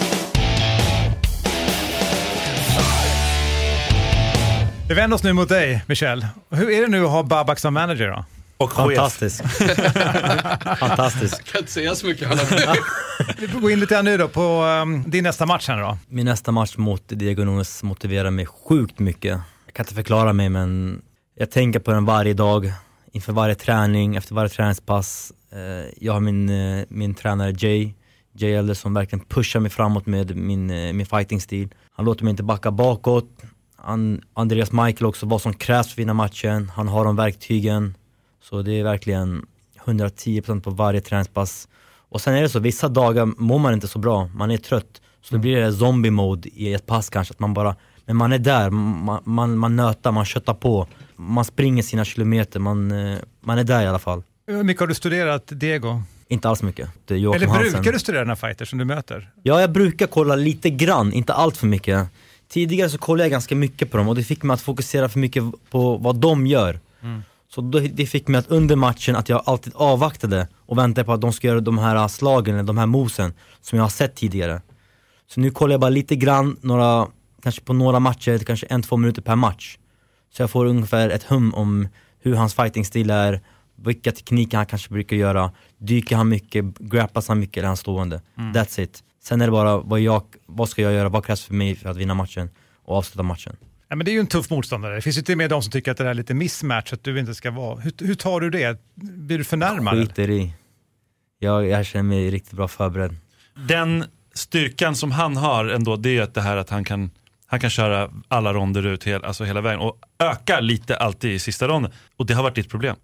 Speaker 6: Vi vänder oss nu mot dig, Michel. Hur är det nu att ha Babak som manager då?
Speaker 12: Och
Speaker 7: fantastiskt. Fantastiskt.
Speaker 13: Jag kan inte säga så mycket.
Speaker 6: Vi går in lite här nu då på din nästa match här då.
Speaker 7: Min nästa match mot Diego Nunes motiverar mig sjukt mycket. Jag kan inte förklara mig, men jag tänker på den varje dag. Inför varje träning, efter varje träningspass. Jag har min tränare Jay Elder, som verkligen pushar mig framåt med min fighting-stil. Han låter mig inte backa bakåt. Andreas Michael också, vad som krävs för att vinna matchen. Han har de verktygen. Så det är verkligen 110% på varje träningspass. Och sen är det så, vissa dagar mår man inte så bra. Man är trött. Så det blir det zombie-mode i ett pass kanske. Att man bara, men man är där, man nötar, man köttar på. Man springer sina kilometer, man är där i alla fall.
Speaker 6: Hur mycket har du studerat Diego?
Speaker 7: Inte alls mycket.
Speaker 6: Eller brukar du studera den här fighter som du möter?
Speaker 7: Ja, jag brukar kolla lite grann, inte allt för mycket. Tidigare så kollade jag ganska mycket på dem och det fick mig att fokusera för mycket på vad de gör. Så det fick mig att under matchen att jag alltid avvaktade och väntade på att de ska göra de här slagen eller de här mosen som jag har sett tidigare. Så nu kollar jag bara lite grann, kanske på några matcher, kanske 1-2 minuter per match. Så jag får ungefär ett hum om hur hans fighting-stil är, vilka tekniker han kanske brukar göra. Dyker han mycket, grapplas han mycket eller han stående. That's it. Sen är det bara vad ska jag göra, vad krävs för mig för att vinna matchen och avsluta matchen.
Speaker 6: Ja, men det är ju en tuff motståndare. Det finns ju inte med de som tycker att det är lite missmatch, att du inte ska vara. Hur tar du det? Blir du förnärmad?
Speaker 7: Skiter i. Jag känner mig riktigt bra förberedd.
Speaker 12: Den styrkan som han har ändå, det är att det här att han kan köra alla ronder ut hela vägen och öka lite alltid i sista ronden. Och det har varit ditt problem.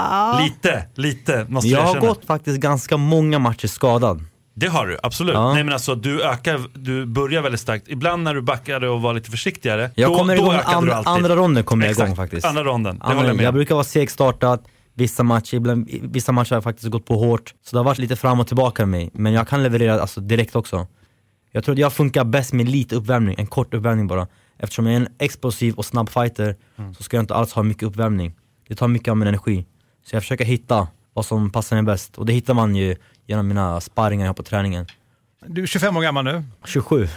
Speaker 12: Lite måste jag
Speaker 7: har gått faktiskt ganska många matcher skadad.
Speaker 12: Det har du, absolut.
Speaker 7: Ja.
Speaker 12: Nej, men alltså, du börjar väldigt starkt. Ibland när du backade och var lite försiktigare,
Speaker 7: jag kommer igång
Speaker 12: ökade du alltid.
Speaker 7: Andra ronden kommer jag igång faktiskt.
Speaker 12: Andra ronden, det håller jag med.
Speaker 7: Jag brukar vara segstartad. Vissa matcher har jag faktiskt gått på hårt. Så det har varit lite fram och tillbaka med mig. Men jag kan leverera alltså, direkt också. Jag tror att jag funkar bäst med lite uppvärmning. En kort uppvärmning bara. Eftersom jag är en explosiv och snabb fighter så ska jag inte alls ha mycket uppvärmning. Det tar mycket av min energi. Så jag försöker hitta vad som passar mig bäst. Och det hittar man ju genom mina sparringar jag har på träningen.
Speaker 6: Du är 25 år gammal nu.
Speaker 7: 27.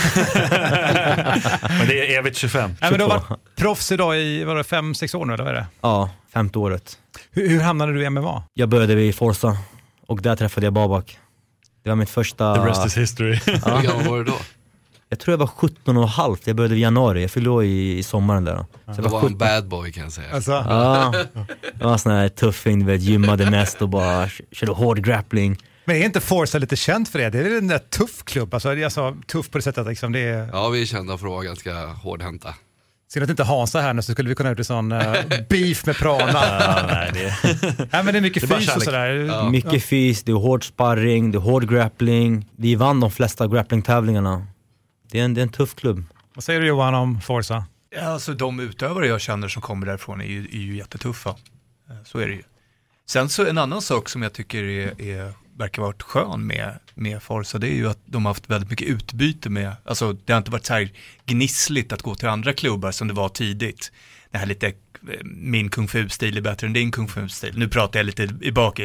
Speaker 12: Men det är evigt 25.
Speaker 6: Nej, men du har varit proffs idag i 5-6 år nu, eller vad är det?
Speaker 7: Ja, 5:e året.
Speaker 6: Hur hamnade du i MMA?
Speaker 7: Jag började vid Forza och där träffade jag Babak. Det var mitt första...
Speaker 12: The rest is history.
Speaker 13: Hur gammal var du då?
Speaker 7: Jag tror jag var 17,5. Jag började i januari. Jag fyllde år i sommaren där. Så
Speaker 13: det var en bad boy kan jag säga.
Speaker 6: Alltså.
Speaker 7: Ja, jag var en sån här tuffing, gymmade mest och bara körde hård grappling.
Speaker 6: Men är inte Forza lite känt för det? Det är väl en där tuff klubb? Alltså tuff på det sättet att liksom det är...
Speaker 13: Ja, vi är kända för att vara ganska hårdhänta.
Speaker 6: Ser att inte Hansa här nu så skulle vi kunna ha gjort en sån beef med Prana. Nej, men det är mycket fys och sådär.
Speaker 7: Ja. Mycket fys, det är hård sparring, det är hård grappling. Vi vann de flesta grappling-tävlingarna. Det är en tuff klubb.
Speaker 6: Vad säger du Johan om Forza?
Speaker 14: Ja, alltså de utövare jag känner som kommer därifrån är ju jättetuffa. Så är det ju. Sen så en annan sak som jag tycker verkar varit skön med Forza, det är ju att de har haft väldigt mycket utbyte med, alltså det har inte varit så här gnissligt att gå till andra klubbar som det var tidigt. Det här lite, min kung fu-stil är bättre än din kung fu-stil. Nu pratar jag lite bak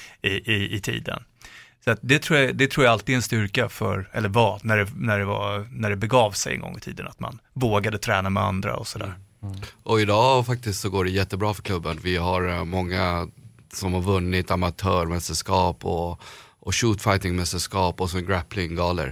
Speaker 14: i tiden. Så att det tror jag alltid är en styrka för, eller var, när det begav sig en gång i tiden, att man vågade träna med andra och sådär.
Speaker 13: Och idag faktiskt så går det jättebra för klubben. Vi har många som har vunnit amatörmästerskap och shootfighting-mästerskap och så grappling-galer.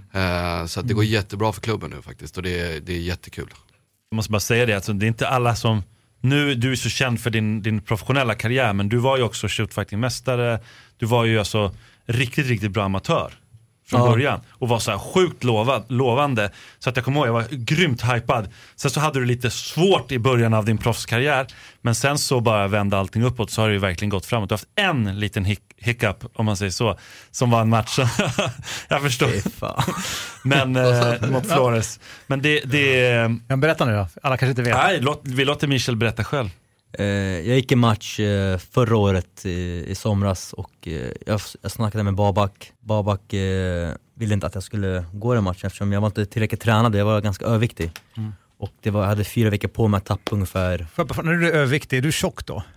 Speaker 13: Så att det går jättebra för klubben nu faktiskt och det är jättekul.
Speaker 12: Jag måste bara säga det, alltså, det är inte alla som... Nu, du är så känd för din professionella karriär, men du var ju också shootfighting-mästare. Du var ju alltså riktigt, riktigt bra amatör från början och var så här sjukt lovande, så att jag kommer ihåg, jag var grymt hypad. Sen så hade du lite svårt i början av din proffskarriär, men sen så bara vände allting uppåt, så har det ju verkligen gått framåt. Du har haft en liten hiccup, om man säger så, som var en match. Jag förstår. Men mot Flores. Men det
Speaker 6: jag berättar nu då. Alla kanske inte vet.
Speaker 12: Nej, vi låter Michel berätta själv.
Speaker 7: Jag gick en match förra året i somras och jag snackade med Babak. Babak ville inte att jag skulle gå den matchen eftersom jag var inte tillräckligt tränad. Jag var ganska överviktig. Och jag hade 4 veckor på mig att tappa ungefär.
Speaker 6: När du är överviktig, är du tjock då?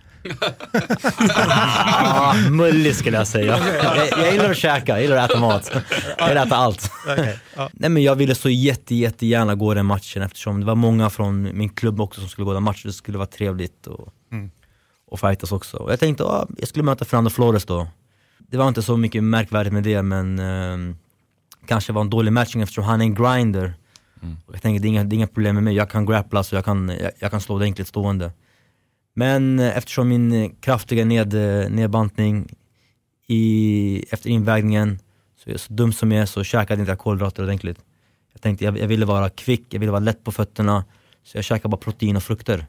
Speaker 7: Mullig skulle jag säga. Jag gillar att käka, jag gillar att äta mat. Jag gillar att äta allt. Nej, men jag ville så jättegärna gå den matchen eftersom det var många från min klubb också som skulle gå den matchen. Det skulle vara trevligt och fightas också. Och jag tänkte jag skulle möta Fernando Flores då. Det var inte så mycket märkvärdigt med det, men kanske var en dålig matching eftersom han är en grinder. Och jag tänkte det är inga problem med mig. Jag kan grappla så jag kan slå det enkelt stående. Men eftersom min kraftiga nedbantning efter invägningen, så är jag så dum som jag är, så käkade inte jag kolhydrater ordentligt. Jag tänkte jag ville vara kvick, jag ville vara lätt på fötterna, så jag käkade bara protein och frukter.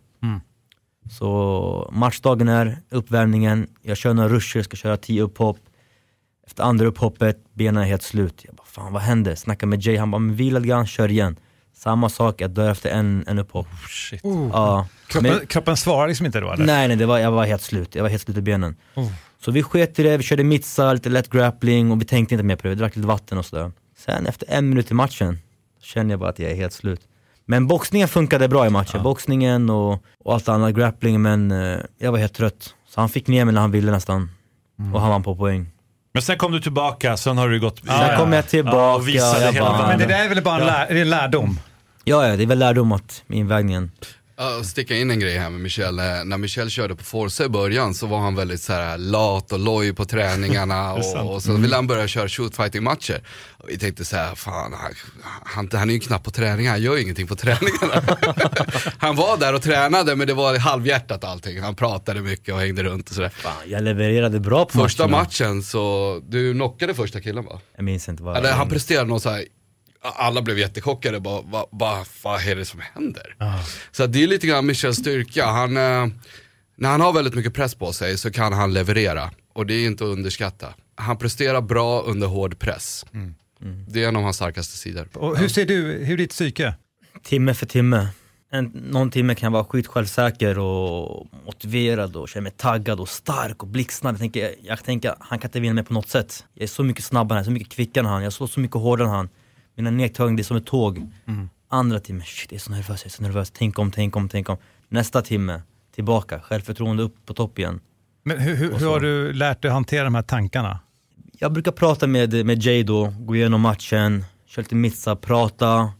Speaker 7: Så matchdagen är uppvärmningen, jag kör några ruscher, ska köra 10 upphopp. Efter andra upphoppet, benen är helt slut. Jag bara, fan vad hände? Snackar med Jay, han bara, men vila lite grann, kör igen. Samma sak, jag dör efter en upphopp.
Speaker 12: Shit.
Speaker 7: Ja.
Speaker 6: Kroppen svarar liksom inte då? Eller?
Speaker 7: Nej, jag var helt slut. Jag var helt slut i benen. Så vi sket i det, vi körde mitsa, lite lätt grappling och vi tänkte inte mer på det. Vi drack lite vatten och sådär. Sen efter 1 minut i matchen kände jag bara att jag är helt slut. Men boxningen funkade bra i matchen. Boxningen och allt annat, grappling, men jag var helt trött. Så han fick ner mig när han ville nästan. Och han vann på poäng.
Speaker 12: Men sen kom du tillbaka, sen har du gått...
Speaker 7: Sen kom jag tillbaka
Speaker 12: och visade hela
Speaker 6: men det där är väl bara en lärdom?
Speaker 7: Ja, det är väl lärdom att med invägningen.
Speaker 13: Sticka in en grej här med Michel. När Michel körde på Forza i början så var han väldigt så här lat och loj på träningarna och så ville han börja köra shootfighting-matcher. Och vi tänkte så här, fan, han är ju knappt på träningar, han gör ju ingenting på träningarna. Han var där och tränade, men det var halvhjärtat allting. Han pratade mycket och hängde runt och sådär.
Speaker 7: Fan, jag levererade bra på
Speaker 13: första matchen, så du knockade första killen, va?
Speaker 7: Jag minns inte vad.
Speaker 13: Eller han presterade någon så här. Alla blev jättechockade, vad är det som händer? Så det är lite grann Michels styrka. När han har väldigt mycket press på sig så kan han leverera. Och det är inte att underskatta. Han presterar bra under hård press. Det är en av hans starkaste sidor.
Speaker 6: Och hur är ditt psyke?
Speaker 7: Timme för timme. Någon timme kan jag vara skitsjälvsäker och motiverad och känna mig taggad och stark och blixtsnabb. Jag tänker han kan inte vinna mig på något sätt. Jag är så mycket snabbare, så mycket kvickare än han. Jag slår så mycket hårdare än han. Mina nedtagning, det är som ett tåg. Andra timme, shit, jag är så nervös. Tänk om. Nästa timme, tillbaka. Självförtroende upp på topp igen.
Speaker 6: Men hur har du lärt dig att hantera de här tankarna?
Speaker 7: Jag brukar prata med Jay då, gå igenom matchen, köra lite mitsa, prata.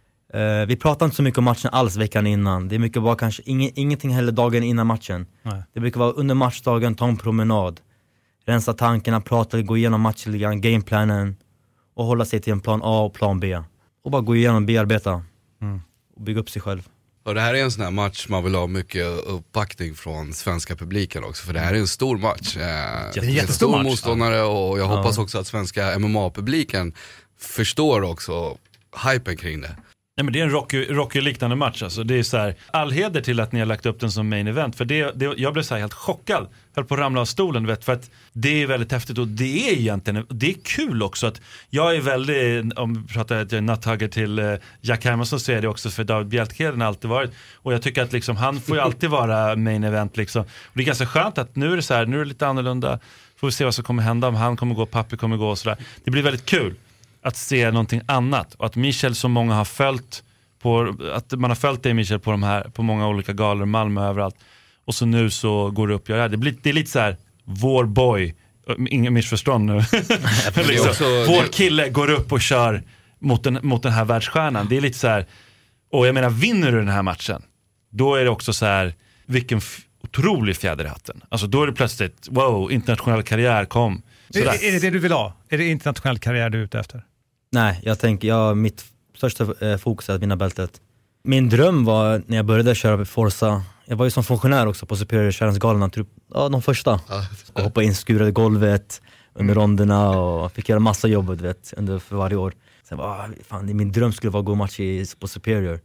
Speaker 7: Vi pratar inte så mycket om matchen alls veckan innan. Det är mycket bara kanske ingenting heller dagen innan matchen.
Speaker 6: Nej.
Speaker 7: Det brukar vara under matchdagen, ta en promenad. Rensa tankarna, prata, gå igenom matchligan, gameplanen. Och hålla sig till en plan A och plan B. Och bara gå igenom, bearbeta. Och bygga upp sig själv.
Speaker 13: Och det här är en sån här match man vill ha mycket uppbackning från svenska publiken också. För det här är en stor match. Det är en jättestor motståndare och jag hoppas också att svenska MMA-publiken förstår också hypen kring det.
Speaker 12: Nej, men det är en Rocky-liknande match. Alltså. Det är så här, all heder till att ni har lagt upp den som main event. För jag blev så här helt chockad. Höll på att ramla av stolen, vet, för att det är väldigt häftigt. Och det är egentligen, det är kul också. Att jag är väldigt, om vi pratar att jag är natthagger till Jack Hermansson, så är det också för David Bjeltke har alltid varit. Och jag tycker att liksom, han får ju alltid vara main event. Liksom. Och det är ganska skönt att nu är det så här, nu är det lite annorlunda. Får vi se vad som kommer hända, om han kommer gå, Pappi kommer gå och sådär. Det blir väldigt kul att se någonting annat. Och att Michel, som många har följt att man har följt dig, Michel, på många olika galor, Malmö, överallt. Och så nu så går det upp. Det är lite så här, vår boy, ingen missförstånd nu. Liksom, vår kille går upp och kör mot den här världsstjärnan. Det är lite så här, och jag menar, vinner du den här matchen, då är det också så här, vilken otrolig fjäder i hatten. Alltså då är det plötsligt, wow, internationell karriär kom.
Speaker 6: Är det du vill ha? Är det internationell karriär du är ute efter?
Speaker 7: Nej, jag tänker, mitt största fokus är att vinna bältet. Min dröm var när jag började köra Forza. Jag var ju som funktionär också på Superior Challenge-galan. De första. Och hoppa in, skurade golvet under ronderna och fick göra massa jobb för varje år. Sen min dröm skulle vara att gå match på Superior.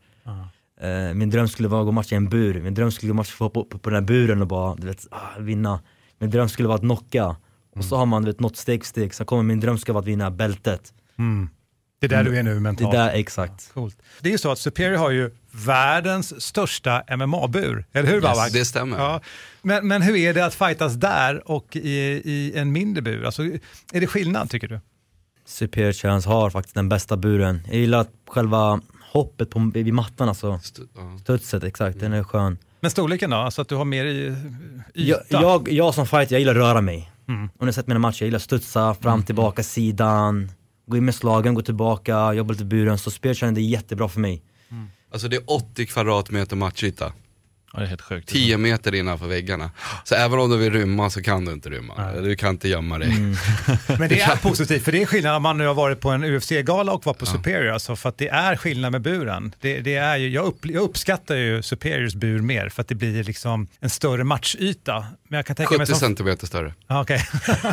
Speaker 7: Min dröm skulle vara att gå match i en bur. Min dröm skulle vara att få på den här buren och bara vinna. Min dröm skulle vara att knocka. Och så har man något steg. Så kommer min dröm skulle vara att vinna bältet.
Speaker 6: Det är där du är nu mentalt.
Speaker 7: Det där, exakt.
Speaker 6: Coolt. Det är ju så att Superior har ju världens största MMA-bur. Eller hur, Babak?
Speaker 13: Yes, det stämmer.
Speaker 6: Ja. Men hur är det att fightas där och i en mindre bur? Alltså, är det skillnad, tycker du?
Speaker 7: Superior Challenge har faktiskt den bästa buren. Jag gillar själva hoppet vid mattan, alltså. Studset, exakt. Den är skön.
Speaker 6: Men storleken då? Alltså att du har mer i yta?
Speaker 7: Jag som fighter, jag gillar röra mig. Om ni har sett mina matcher, jag gillar studsa, fram, tillbaka, sidan. Gå in med slagen, gå tillbaka, jobba lite buren. Så spelkärnen, det är jättebra för mig.
Speaker 13: Alltså det är 80 kvadratmeter matchyta.
Speaker 12: Ja, det är helt sjukt.
Speaker 13: 10 meter innanför väggarna. Så även om du vill rymma så kan du inte rymma. Du kan inte gömma dig.
Speaker 6: Men det är positivt, för det är skillnad om man nu har varit på en UFC-gala och var på Superior. Alltså, för att det är skillnad med buren. Det är ju, jag uppskattar ju Superiors bur mer, för att det blir liksom en större matchyta. Men jag kan tänka
Speaker 13: 70 centimeter större.
Speaker 6: Okej.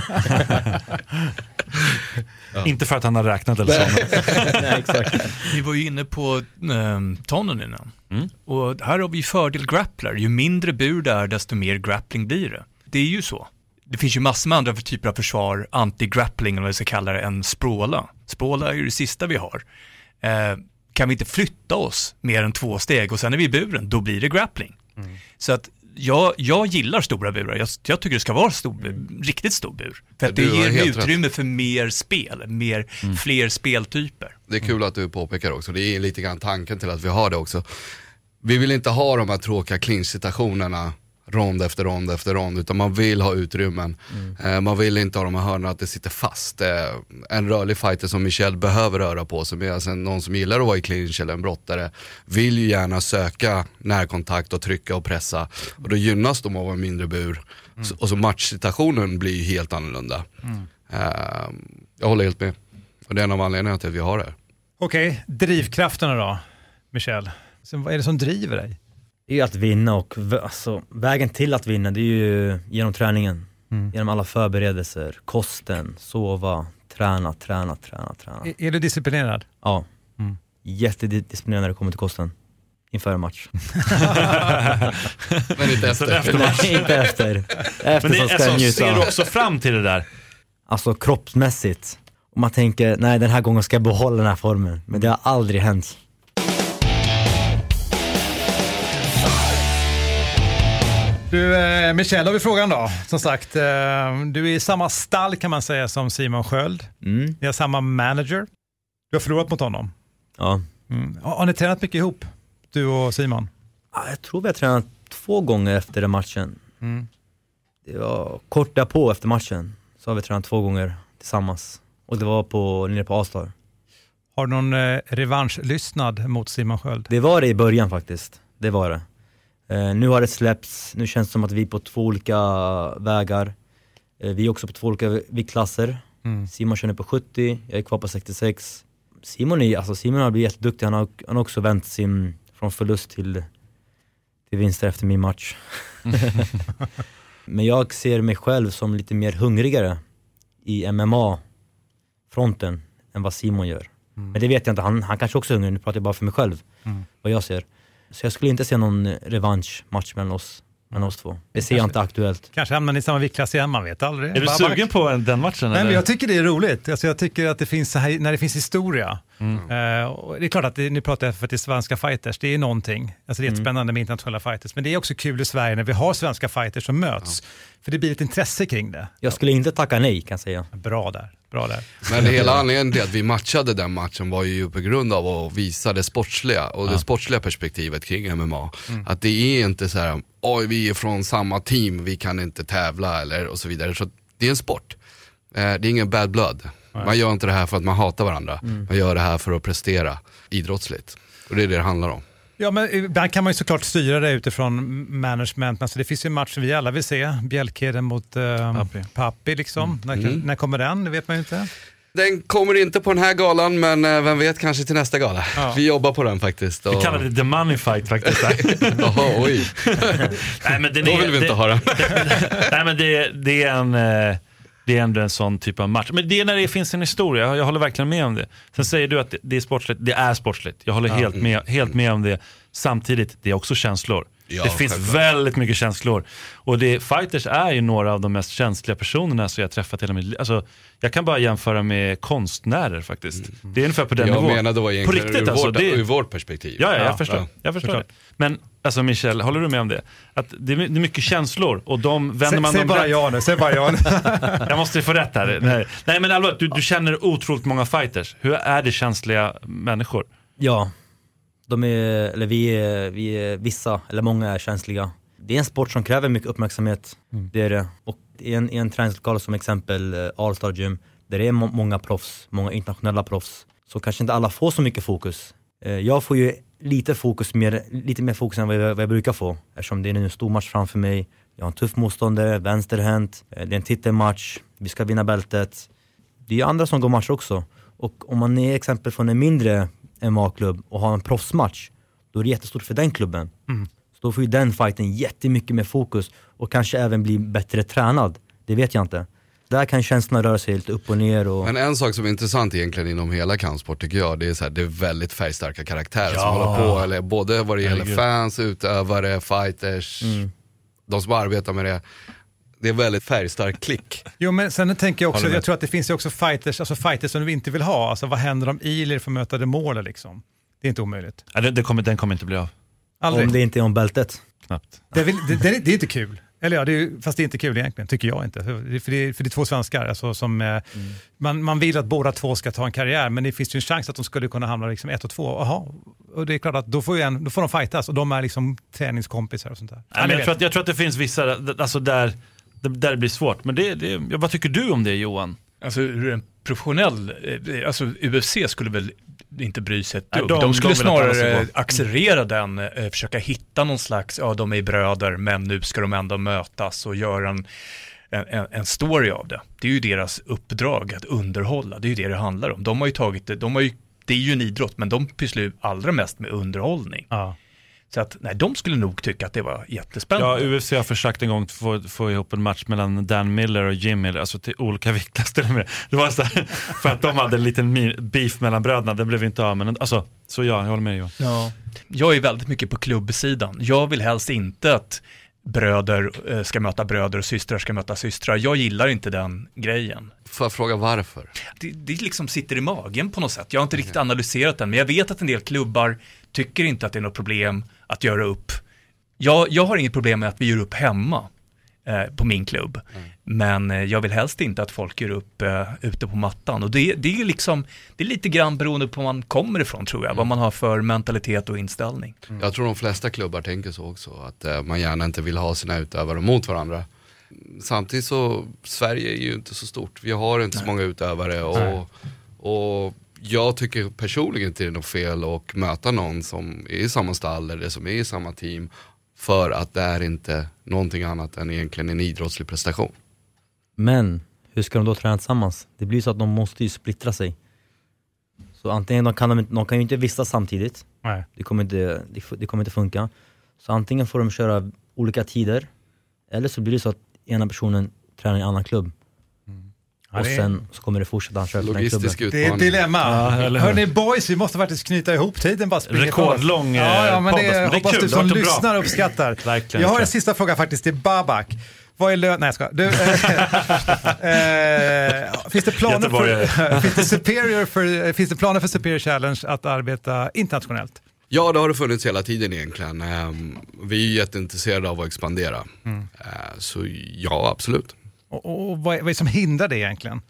Speaker 12: Inte för att han har räknat eller så.
Speaker 14: Nej, exakt. Vi var ju inne på tonen innan. Och här har vi fördel grapplar. Ju mindre bur där, desto mer grappling blir det. Det är ju så. Det finns ju massor med andra typer av försvar, anti-grappling eller vad vi ska kalla det, än språla. Språla är ju det sista vi har. Kan vi inte flytta oss mer än 2 steg och sen är vi i buren, då blir det grappling. Så att jag gillar stora burar. Jag tycker det ska vara riktigt stor bur. För att det ger utrymme för mer spel, fler speltyper.
Speaker 13: Det är kul att du påpekar också. Det är lite grann tanken till att vi har det också. Vi vill inte ha de här tråkiga clinch-situationerna rond efter rond efter rond, utan man vill ha utrymmen. Man vill inte ha de här hörnorna att det sitter fast. En rörlig fighter som Michel behöver röra på sig, medan någon som gillar att vara i clinch eller en brottare vill ju gärna söka närkontakt och trycka och pressa. Och då gynnas de av en mindre bur. Och så matchsituationen blir ju helt annorlunda. Jag håller helt med. Och det är en av anledningarna till att vi har det.
Speaker 6: Okej, drivkrafterna då, Michel? Så vad är det som driver dig?
Speaker 7: Det är att vinna, och alltså, vägen till att vinna, det är ju genom träningen. Genom alla förberedelser, kosten, sova, träna.
Speaker 6: Är du disciplinerad?
Speaker 7: Ja, jättedisciplinerad när det kommer till kosten. Inför en match.
Speaker 13: Men inte efter.
Speaker 7: Nej, inte efter.
Speaker 12: Men det är alltså, ser du också fram till det där?
Speaker 7: Alltså kroppsmässigt. Och man tänker, nej, den här gången ska jag behålla den här formen. Men det har aldrig hänt.
Speaker 6: Du, Michel, har vi frågan då. Som sagt, du är i samma stall kan man säga som Simon Sköld. Ni har samma manager. Du har förlorat mot honom.
Speaker 7: Ja.
Speaker 6: Har ni tränat mycket ihop, du och Simon?
Speaker 7: Ja, jag tror vi har tränat 2 gånger efter den matchen. Det var kort därpå efter matchen. Så har vi tränat 2 gånger tillsammans. Och det var nere på All-Star.
Speaker 6: Har du någon revanschlystnad mot Simon Sköld?
Speaker 7: Det var det i början faktiskt. Det var det. Nu har det släppts. Nu känns det som att vi är på 2 olika vägar. Vi är också på 2 olika viktklasser. Simon känner på 70, jag är kvar på 66. Simon har blivit jätteduktig. Han har också vänt från förlust till vinster efter min match. Men jag ser mig själv som lite mer hungrigare i MMA-fronten än vad Simon gör. Men det vet jag inte, han kanske också är hungrig. Nu pratar jag bara för mig själv, vad jag ser. Så jag skulle inte se någon revanschmatch mellan oss två. Det ser jag inte aktuellt.
Speaker 6: Kanske hamnar ni i samma viktklass igen, man vet aldrig.
Speaker 12: Är du sugen på den matchen?
Speaker 6: Nej, men jag tycker det är roligt. Alltså, jag tycker att det finns så här, när det finns historia. Och det är klart att nu pratar jag för att det är svenska fighters. Det är någonting. Alltså, det är spännande med internationella fighters. Men det är också kul i Sverige när vi har svenska fighters som möts. För det blir ett intresse kring det.
Speaker 7: Jag skulle inte tacka nej, kan jag säga.
Speaker 6: Bra där.
Speaker 13: Men hela anledningen till att vi matchade den matchen var ju på grund av att visa det sportsliga och det sportsliga perspektivet kring MMA. Att det är inte så här, vi är från samma team, vi kan inte tävla eller och så vidare. Så det är en sport. Det är ingen bad blood. Man gör inte det här för att man hatar varandra. Man gör det här för att prestera idrottsligt. Och det är det handlar om.
Speaker 6: Ja, men ibland kan man ju såklart styra det utifrån management. Alltså det finns ju en match som vi alla vill se. Bjälkheden mot Papi liksom. När kommer den? Det vet man ju inte.
Speaker 13: Den kommer inte på den här galan, men vem vet, kanske till nästa gala. Ja. Vi jobbar på den faktiskt.
Speaker 12: Vi kallar det The Money Fight faktiskt.
Speaker 13: Jaha, oj.
Speaker 12: Nej, men
Speaker 13: då vill vi inte ha den.
Speaker 12: Nej, men det är ändå en sån typ av match. Men det är när det finns en historia. Jag håller verkligen med om det. Sen säger du att det är sportsligt. Det är sportsligt. Jag håller helt med om det. Samtidigt, det är också känslor. Ja, det finns väldigt mycket känslor. Och fighters är ju några av de mest känsliga personerna som jag träffat hela mitt liv. Alltså, jag kan bara jämföra med konstnärer faktiskt. Det är ungefär på den nivån.
Speaker 13: Jag menar då egentligen
Speaker 12: på riktigt,
Speaker 13: ur vårt perspektiv.
Speaker 12: Ja, jag förstår. Jag förstår det. Men alltså Michel, håller du med om det? Att det är mycket känslor och de vänder man...
Speaker 6: Säg bara ja nu.
Speaker 12: Jag måste få rätt här. Nej men allvarligt, du känner otroligt många fighters. Hur är det känsliga människor?
Speaker 7: Ja. Vi är vissa, eller många är känsliga. Det är en sport som kräver mycket uppmärksamhet. Det är det. Och i en träningslokal som exempel All-Star Gym, där det är många proffs, många internationella proffs, så kanske inte alla får så mycket fokus. Jag får ju lite mer fokus än vad jag brukar få, eftersom det är en stor match framför mig. Jag har en tuff motståndare, vänsterhänt, det är en titelmatch, vi ska vinna bältet. Det är ju andra som går matcher också. Och om man är exempel från en mindre MMA-klubb och har en proffsmatch, då är det jättestort för den klubben. Så då får ju den fighten jättemycket mer fokus och kanske även bli bättre tränad. Det vet jag inte. Där kan känslorna röra sig lite upp och ner.
Speaker 13: Men en sak som är intressant egentligen inom hela kampsport tycker jag, det är så här, det är väldigt färgstarka karaktärer som håller på, eller både vad det gäller fans, utövare, fighters, de som arbetar med det. Det är väldigt färgstark klick.
Speaker 6: Jo, men sen tänker jag också, jag tror att det finns ju också fighters som vi inte vill ha. Alltså vad händer om Ilir får möta det målet liksom? Det är inte omöjligt.
Speaker 12: Ja, den kommer inte bli av.
Speaker 7: Aldrig. Om det inte är om bältet.
Speaker 12: Knappt.
Speaker 6: Det är inte kul. Eller ja, fast det är inte kul egentligen, tycker jag inte. För det är 2 svenskar. Alltså, som, man vill att båda 2 ska ta en karriär, men det finns ju en chans att de skulle kunna hamna liksom 1 och 2. Aha. Och det är klart att då får de fightas och de är liksom träningskompisar och sånt där.
Speaker 12: Ja, men jag tror att det finns vissa, alltså där det blir svårt. Men vad tycker du om det, Johan?
Speaker 14: Alltså ur en professionell, alltså UFC skulle väl inte bry sig ett dugg. De skulle snarare accelerera den, försöka hitta någon slags, de är bröder men nu ska de ändå mötas och göra en story av det. Det är ju deras uppdrag att underhålla, det är ju det handlar om. De har ju tagit det, det är ju en idrott, men de pysslar ju allra mest med underhållning. Ja. Så att, de skulle nog tycka att det var jättespännande.
Speaker 12: Ja, UFC har försökt en gång att få ihop en match mellan Dan Miller och Jim Miller, alltså till olika viktklasser. Det var så här, för att de hade en liten beef mellan bröderna, det blev inte av. Men alltså, så jag håller med Johan.
Speaker 14: Ja. Jag är väldigt mycket på klubbsidan. Jag vill helst inte att bröder ska möta bröder och systrar ska möta systrar. Jag gillar inte den grejen.
Speaker 13: Får jag fråga varför?
Speaker 14: Det liksom sitter i magen på något sätt. Jag har inte riktigt analyserat den, men jag vet att en del klubbar tycker inte att det är något problem att göra upp. Jag har inget problem med att vi gör upp hemma på min klubb. Men jag vill helst inte att folk gör upp ute på mattan. Och det är lite grann beroende på var man kommer ifrån, tror jag. Vad man har för mentalitet och inställning.
Speaker 13: Jag tror de flesta klubbar tänker så också. Att man gärna inte vill ha sina utövare mot varandra. Samtidigt så, Sverige är ju inte så stort. Vi har inte så många utövare och jag tycker personligen inte det är något fel att möta någon som är i samma stall eller som är i samma team, för att det är inte någonting annat än egentligen en idrottslig prestation.
Speaker 7: Men hur ska de då träna tillsammans? Det blir så att de måste ju splittra sig. Så antingen de kan ju inte vistas samtidigt.
Speaker 6: Nej.
Speaker 7: Det kommer inte funka. Så antingen får de köra olika tider, eller så blir det så att ena personen tränar i en annan klubb. Och sen så kommer det fortsätta köra på den klubben.
Speaker 6: Det är ett dilemma. Hörrni boys, vi måste faktiskt knyta ihop tiden.
Speaker 12: Rekordlång
Speaker 6: men
Speaker 12: podd.
Speaker 6: det hoppas
Speaker 12: kul,
Speaker 6: du som lyssnar och uppskattar.
Speaker 12: Verkligen,
Speaker 6: jag har en sista fråga faktiskt till Babak. Vad är lön? Nej, jag ska. Finns det planer för Superior Challenge att arbeta internationellt?
Speaker 13: Ja, det har det funnits hela tiden egentligen. Vi är jätteintresserade av att expandera. Så ja, absolut.
Speaker 6: Och vad är det som hindrar det egentligen?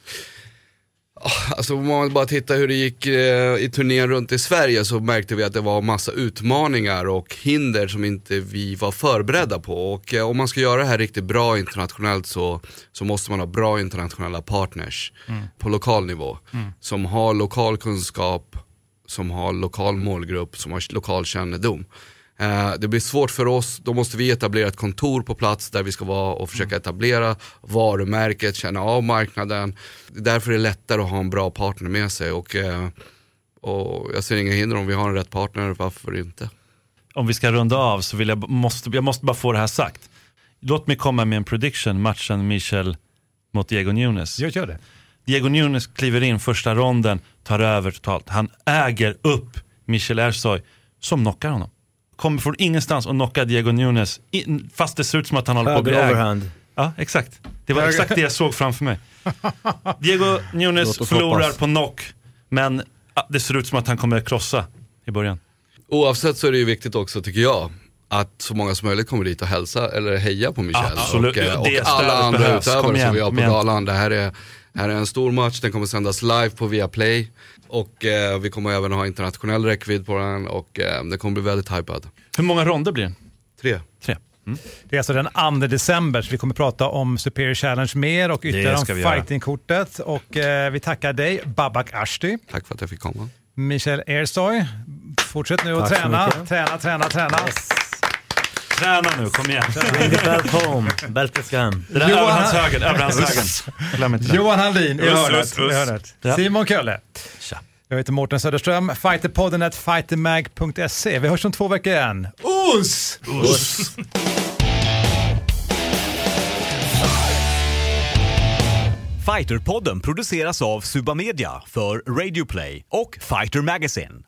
Speaker 13: Alltså om man bara tittar hur det gick i turnén runt i Sverige, så märkte vi att det var massa utmaningar och hinder som inte vi var förberedda på. Och om man ska göra det här riktigt bra internationellt så måste man ha bra internationella partners på lokal nivå. Som har lokal kunskap, som har lokal målgrupp, som har lokal kännedom. Det blir svårt för oss, då måste vi etablera ett kontor på plats där vi ska vara och försöka etablera varumärket, känna av marknaden. Därför är det lättare att ha en bra partner med sig och jag ser inga hinder om vi har en rätt partner, varför inte?
Speaker 12: Om vi ska runda av så jag måste bara få det här sagt. Låt mig komma med en prediction, matchen Michel mot Diego Nunes.
Speaker 6: Jag gör det.
Speaker 12: Diego Nunes kliver in första ronden, tar över totalt. Han äger upp Michel Ersoy som knockar honom. Kommer från ingenstans och knockar Diego Nunes fast det ser ut som att han håller på att bli
Speaker 7: overhand.
Speaker 12: Ja, exakt. Det var exakt det jag såg framför mig. Diego Nunes förlorar på knock, men det ser ut som att han kommer att krossa i början.
Speaker 13: Oavsett så är det ju viktigt också, tycker jag, att så många som möjligt kommer dit och hälsa eller heja på Michel.
Speaker 12: Absolut.
Speaker 13: Och alla andra utövare som vi har på galan. Det här är en stor match, den kommer sändas live på Viaplay. Och vi kommer även ha internationell räckvidd på den och det kommer bli väldigt hypad.
Speaker 12: Hur många ronder blir det?
Speaker 13: 3.
Speaker 6: Det är alltså den 2 december, så vi kommer prata om Superior Challenge mer och ytterligare om fightingkortet. Och vi tackar dig, Babak Ashti.
Speaker 13: Tack för att jag fick komma.
Speaker 6: Michel Ersoy, fortsätt nu att träna.
Speaker 12: Yes. Träna nu, kom igen.
Speaker 7: Bring the belt home. Bältet ska hem.
Speaker 12: Det där över hans högen.
Speaker 6: Johan Handlin i hörnet. Simon Kölle.
Speaker 12: Tja.
Speaker 6: Jag heter Mårten Söderström. Fighterpodden @fightermag.se. Vi hörs om 2 veckor igen. Us!
Speaker 15: Fighterpodden produceras av Suba Media för Radio Play och Fighter Magazine.